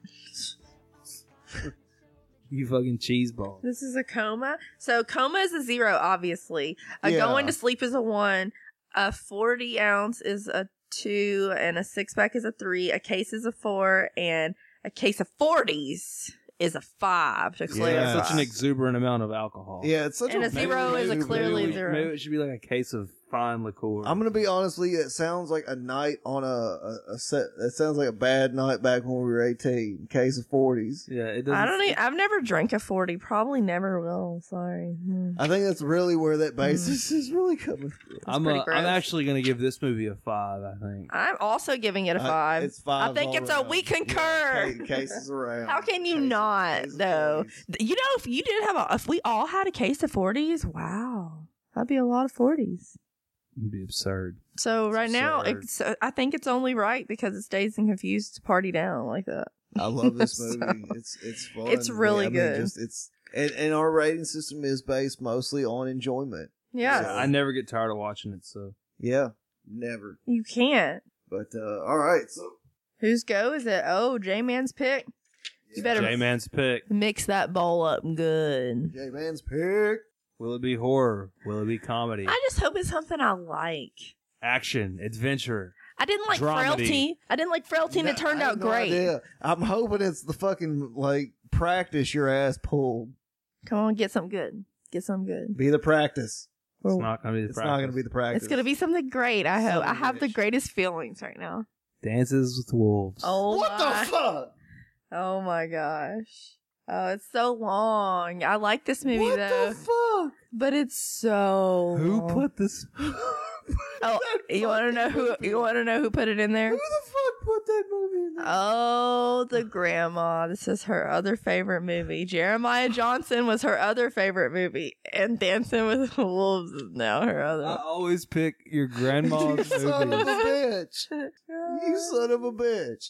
You fucking cheeseball. This is a coma. So coma is a 0, obviously. A Yeah. going to sleep is a 1. A 40 ounce is a 2, and a 6-pack is a 3. A case is a 4, and a case of 40s is a 5 to clarify. Yeah. Such an exuberant amount of alcohol. Yeah, it's such And a a 0 is a clearly 0. Maybe it should be like a case of fine liqueur. I'm gonna be honest with you, it sounds like a night on a set. It sounds like a bad night back when we were 18. Case of 40s. Yeah, it doesn't. I don't. I've never drank a 40. Probably never will. Sorry. I think that's really where that basis is really coming from. I'm pretty gross. actually gonna give this movie a 5. I think. I'm also giving it a 5. It's 5. I think it's a we concur. Cases around. How can you not though? You know, if you did have if we all had a case of 40s, wow, that'd be a lot of 40s. It'd be absurd. So right now, absurd. I think it's only right because it's Dazed and Confused to party down like that. I love this So, movie. It's fun. it's really good. And our rating system is based mostly on enjoyment. Yeah. I never get tired of watching it. So Yeah, never. You can't. But all right, so Whose go is it? Oh, J-Man's pick. You better J-Man's pick. mix that bowl up good. J-Man's pick. Will it be horror? Will it be comedy? I just hope it's something I like. Action, adventure. I didn't like Dramedy. Frailty. I didn't like Frailty, and it turned I out have no great. idea. I'm hoping it's the fucking like practice your ass pulled. Come on, get something good. Get something good. Be the practice. It's not gonna be the It's practice. not going to be the practice. It's gonna be something great. I hope. I Something have the rich. greatest feelings right now. Dances with Wolves. Oh What my. the fuck? Oh my gosh. Oh, it's so long. I like this movie What though, the fuck? but it's so. Who long. put this? Oh, you want to know who? You want to know who put it in there? Who the fuck put that movie in there? Oh, the grandma. This is her other favorite movie. Jeremiah Johnson was her other favorite movie, and Dancing with Wolves is now her I other. always pick your grandma's You son of a movies. bitch. You son of a bitch.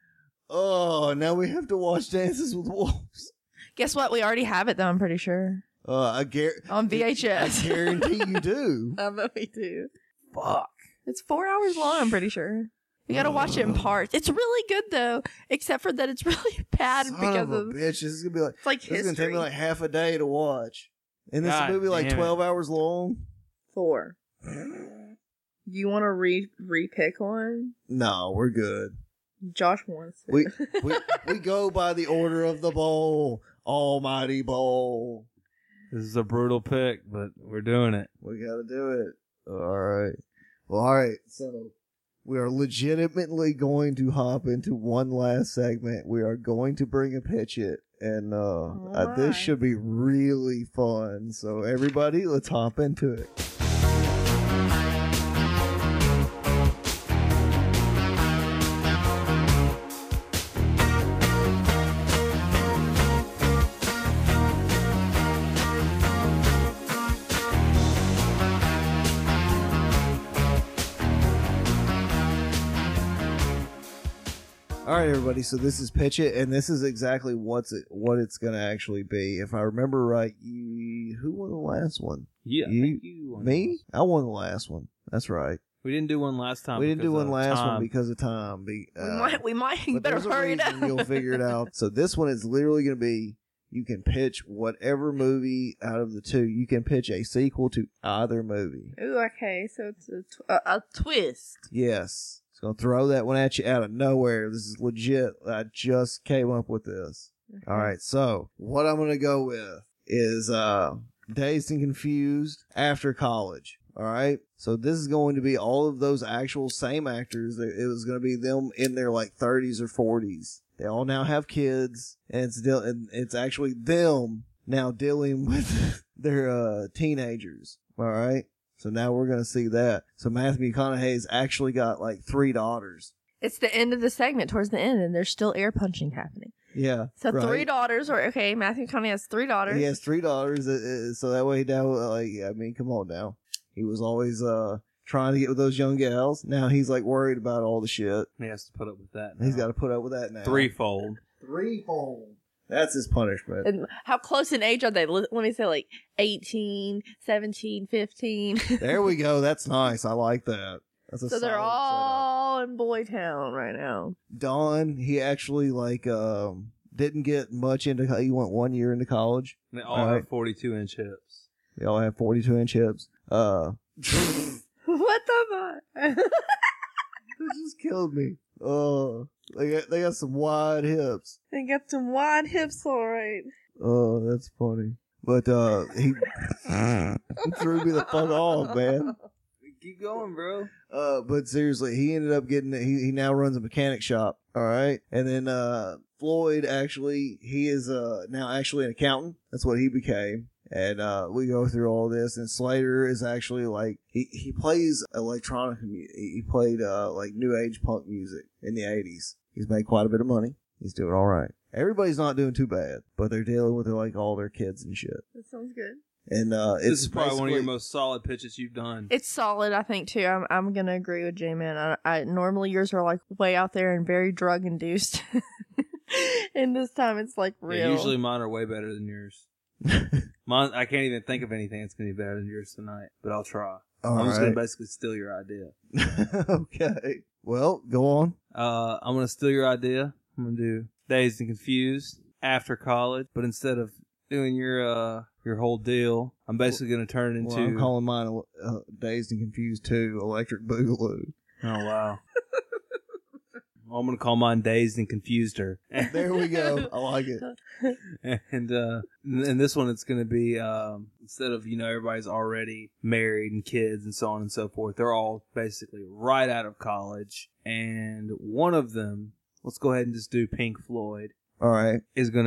Oh, now we have to watch Dances with Wolves. Guess what? We already have it though. I'm pretty sure I on VHS. I guarantee you do. I bet we do. Fuck. It's 4 hours long. I'm pretty sure. You gotta watch it in parts. It's really good though, except for that it's really bad Son because of a of bitch. This is gonna be like it's like this is gonna take history. me like half a day to watch. And this God movie like damn it. 12 hours long? 4. You want to re-pick one? No, we're good. Josh wants to. We go by the order of the bowl. Almighty bowl. This is a brutal pick, but we're doing it. We gotta do it. All right. Well, all right. So we are legitimately going to hop into one last segment. We are going to bring a pitch it, and this should be really fun. So everybody, let's hop into it. All right, everybody. So this is Pitch It, and this is exactly what it's going to actually be. If I remember right, who won the last one? Yeah, I think you won me? I won the last one. That's right. We didn't do one last time. We didn't do because one of last one time. because of time. We might. You But better there's a hurry it reason up. You'll figure it out. So this one is literally going to be you can pitch whatever movie out of the two. You can pitch a sequel to either movie. Ooh, okay. So it's a twist. Yes. It's going to throw that one at you out of nowhere. This is legit. I just came up with this. Okay. All right. So what I'm going to go with is Dazed and Confused After College. All right. So this is going to be all of those actual same actors. It was going to be them in their like 30s or 40s. They all now have kids, and it's actually them now dealing with their teenagers. All right. So now we're going to see that. So Matthew McConaughey's actually got like 3 daughters. It's the end of the segment towards the end, and there's still air punching happening. Yeah. So right. 3 daughters, or okay, Matthew McConaughey has 3 daughters. He has 3 daughters, so that way now, like, I mean, come on now. He was always trying to get with those young gals. Now he's like worried about all the shit. He has to put up with that now. He's got to put up with that now. Threefold. That's his punishment. And how close in age are they? Let me say like 18, 17, 15. There we go. That's nice. I like that. That's a So they're solid all in Boy Town right now. setup. Don, he actually like didn't get much into. He went 1 year into college. They all have 42-inch hips. They all have 42-inch hips. What the fuck? That just killed me. Oh, they got some wide hips. They got some wide hips, all right. Oh, that's funny. But he threw me the fuck off, man. Keep going, bro. But seriously, he ended up getting. He now runs a mechanic shop. All right, and then Floyd actually, he is now actually an accountant. That's what he became. And we go through all this, and Slater is actually like he plays electronic music. He played like new age punk music in the 80s. He's made quite a bit of money. He's doing all right. Everybody's not doing too bad, but they're dealing with like all their kids and shit. That sounds good. And this is probably one of your most solid pitches you've done. It's solid, I think, too. I'm gonna agree with J-Man. I normally yours are like way out there and very drug induced, and this time it's like real. Yeah, usually mine are way better than yours. Mine, I can't even think of anything that's gonna be better than yours tonight, but I'll try. I'm just gonna basically steal your idea. Okay. Well, go on. I'm gonna steal your idea. I'm gonna do Dazed and Confused After College, but instead of doing your whole deal, I'm basically gonna turn it into. Well, I'm calling mine Dazed and Confused 2 Electric Boogaloo. Oh wow. Well, I'm gonna call mine Dazed and Confused Her. There we go. I like it. And this one, it's gonna be instead of everybody's already married and kids and so on and so forth. They're all basically right out of college, and one of them, let's go ahead and just do Pink Floyd. All right, is gonna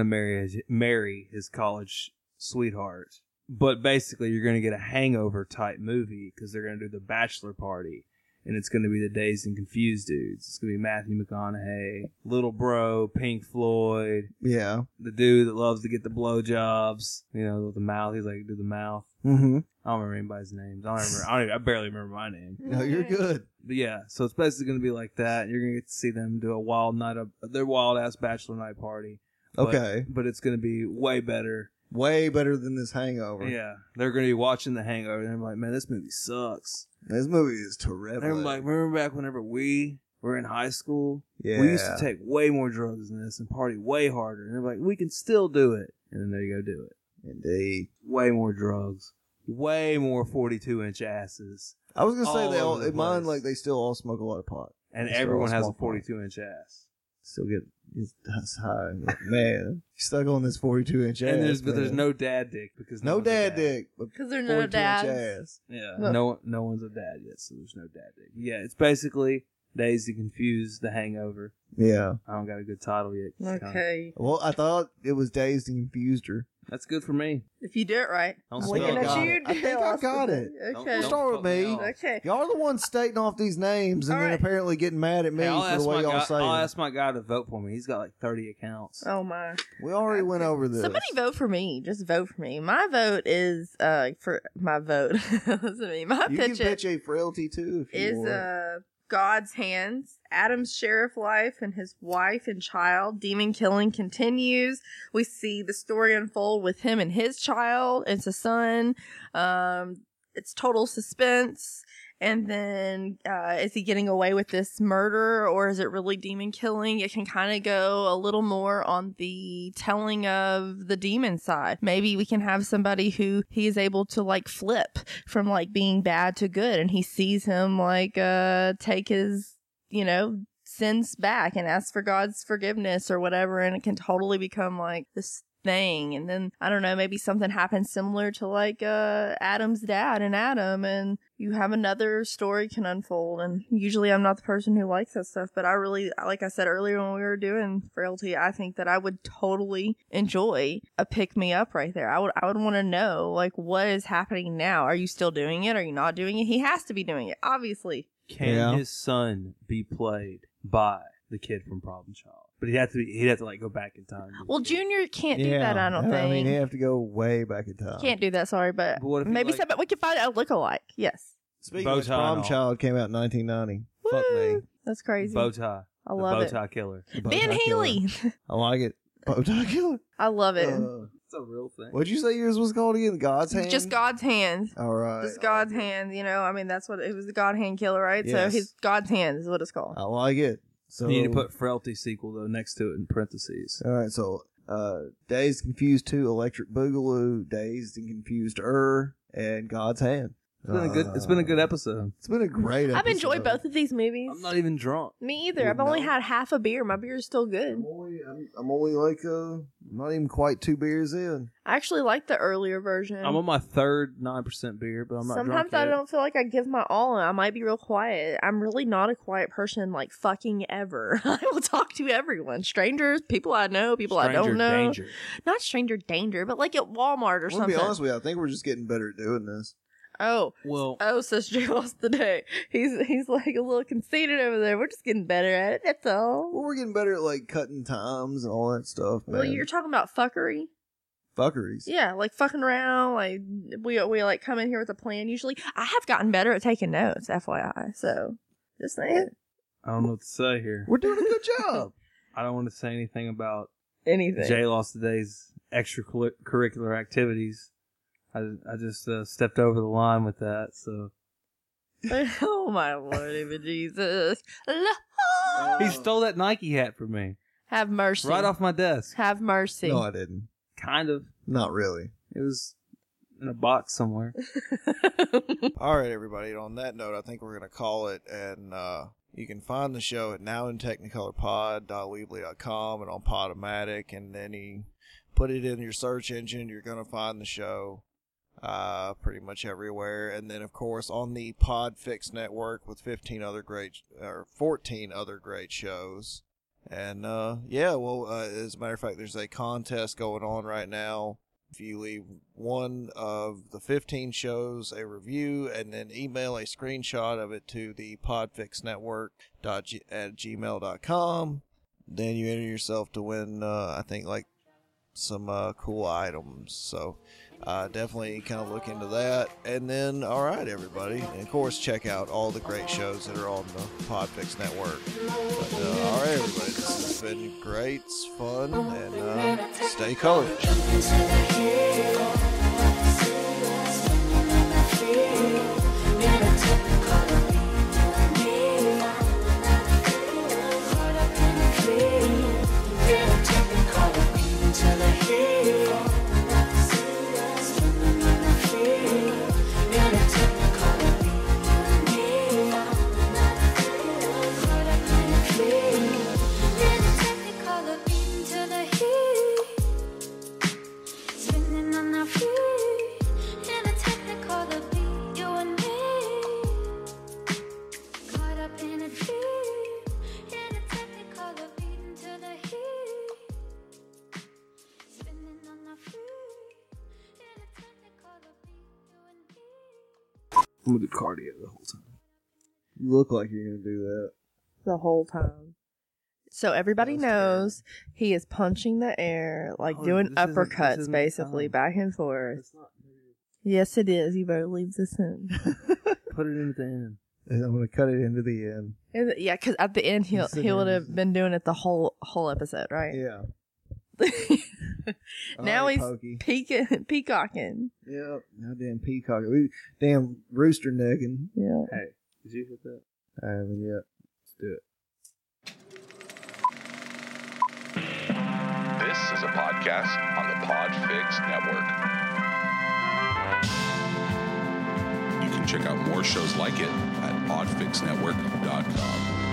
marry his college sweetheart. But basically, you're gonna get a hangover type movie because they're gonna do the bachelor party. And it's going to be the Dazed and Confused dudes. It's going to be Matthew McConaughey, Little Bro, Pink Floyd. Yeah. The dude that loves to get the blowjobs. With the mouth. He's like, do the mouth. Mm-hmm. I don't remember anybody's names. I barely remember my name. No, you're good. But yeah, so it's basically going to be like that. And you're going to get to see them do their wild-ass bachelor night party. Okay. But it's going to be way better. Way better than this Hangover. Yeah. They're going to be watching The Hangover. And they're like, man, this movie sucks. This movie is terrific. And I'm like, remember back whenever we were in high school? Yeah. We used to take way more drugs than this and party way harder. And they're like, we can still do it. And then there you go, do it. Indeed. Way more drugs. Way more 42-inch asses. I was going to say, they all, in mine, like, they still all smoke a lot of pot. And everyone has a 42-inch ass. Still get that's high. Man, stuck on this 42-inch ass. But there's no dad dick because no dad dick. Because there's no dads. Ass. Yeah, no one's a dad yet, so there's no dad dick. Yeah, it's basically Dazed and Confused, The Hangover. Yeah, I don't got a good title yet. Okay. Well, I thought it was Dazed and Confused Her. That's good for me. If you do it right. I'm looking at you. I think I got it. Okay. Don't start with me. Okay. Y'all are the ones stating off these names and then apparently getting mad at me for the way y'all say I'll it. ask my guy to vote for me. He's got like 30 accounts. Oh my. We already went over this. Somebody vote for me. Just vote for me. My vote is for my vote. Listen to me. My you pitch can pitch a Frailty too if you want. God's Hands. Adam's sheriff life and his wife and child. Demon killing continues. We see the story unfold with him and his child. It's a son. It's total suspense. And then is he getting away with this murder, or is it really demon killing? It can kind of go a little more on the telling of the demon side. Maybe we can have somebody who he is able to like flip from like being bad to good, and he sees him like take his, sins back and ask for God's forgiveness or whatever, and it can totally become like this thing. And then I don't know, maybe something happens similar to like Adam's dad and Adam, and you have another story can unfold. And usually I'm not the person who likes that stuff, but I really, like I said earlier when we were doing Frailty, I think that I would totally enjoy a pick me up right there. I would want to know like what is happening now. Are you still doing it? Are you not doing it? He has to be doing it, obviously. Can his son be played by the kid from Problem Child? But he'd have to like go back in time. Well, Junior can't do that, I don't think. I mean, he'd have to go way back in time. Can't do that, sorry, but what if maybe somebody, we could find a lookalike. Yes. Speaking of Prom Child, came out in 1990. Fuck me. That's crazy. Bowtie. I love it. Bowtie Killer. Ben Healy. I like it. Bowtie Killer. I love it. It's a real thing. What'd you say yours was called again? God's Hand? Just God's Hand. All right. Just God's Hand. I mean, that's what it was, the God Hand Killer, right? Yes. So his God's Hand is what it's called. I like it. So you need to put Frailty sequel though next to it in parentheses. All right, so Dazed Confused 2, Electric Boogaloo, Dazed and Confused and God's Hand. It's been a good episode. It's been a great episode. I've enjoyed both of these movies. I'm not even drunk. Me either. I've only had half a beer. My beer is still good. I'm only like not even quite 2 beers in. I actually like the earlier version. I'm on my third 9% beer, but I'm not drunk Sometimes I yet. don't feel like I give my all, and I might be real quiet. I'm really not a quiet person, like fucking ever. I will talk to everyone. Strangers, people I know, people I don't know. Danger. Not stranger danger, but like at Walmart or something. To be honest with you, I think we're just getting better at doing this. Says Jay lost the day. He's like a little conceited over there. We're just getting better at it. That's all. Well, we're getting better at like cutting times and all that stuff, man. Well, you're talking about fuckery. Fuckeries. Yeah, like fucking around. Like we like come in here with a plan. Usually, I have gotten better at taking notes. FYI. So just saying. I don't know what to say here. We're doing a good job. I don't want to say anything about anything. Jay lost today's extracurricular activities. I just stepped over the line with that, so. Oh my Lord, even Jesus. He stole that Nike hat from me. Have mercy. Right off my desk. Have mercy. No, I didn't. Kind of. Not really. It was in a box somewhere. All right, everybody. On that note, I think we're going to call it, and you can find the show at nowintechnicolorpod.weebly.com and on Podomatic, and then you put it in your search engine, you're going to find the show. Pretty much everywhere, and then of course on the Podfix network with 14 other great shows. And as a matter of fact, there's a contest going on right now. If you leave one of the 15 shows a review and then email a screenshot of it to the podfixnetwork@gmail.com, then you enter yourself to win I think like some cool items. So definitely kind of look into that. And then, all right, everybody. And of course, check out all the great shows that are on the Podfix Network. But, all right, everybody. This has been great. It's fun. And stay colored. I'm going to do cardio the whole time. You look like you're going to do that. The whole time. So everybody knows he is punching the air, like doing uppercuts, basically, back and forth. Yes, it is. You better leave this in. Put it in at the end. And I'm going to cut it into the end. Yeah, because at the end, he would have been doing it the whole episode, right? Yeah. Now he's Pokey. peacocking. Yep. Goddamn peacock. Damn rooster necking. Yeah. Hey, did you hit that? I haven't yet. Let's do it. This is a podcast on the Podfix Network. You can check out more shows like it at podfixnetwork.com.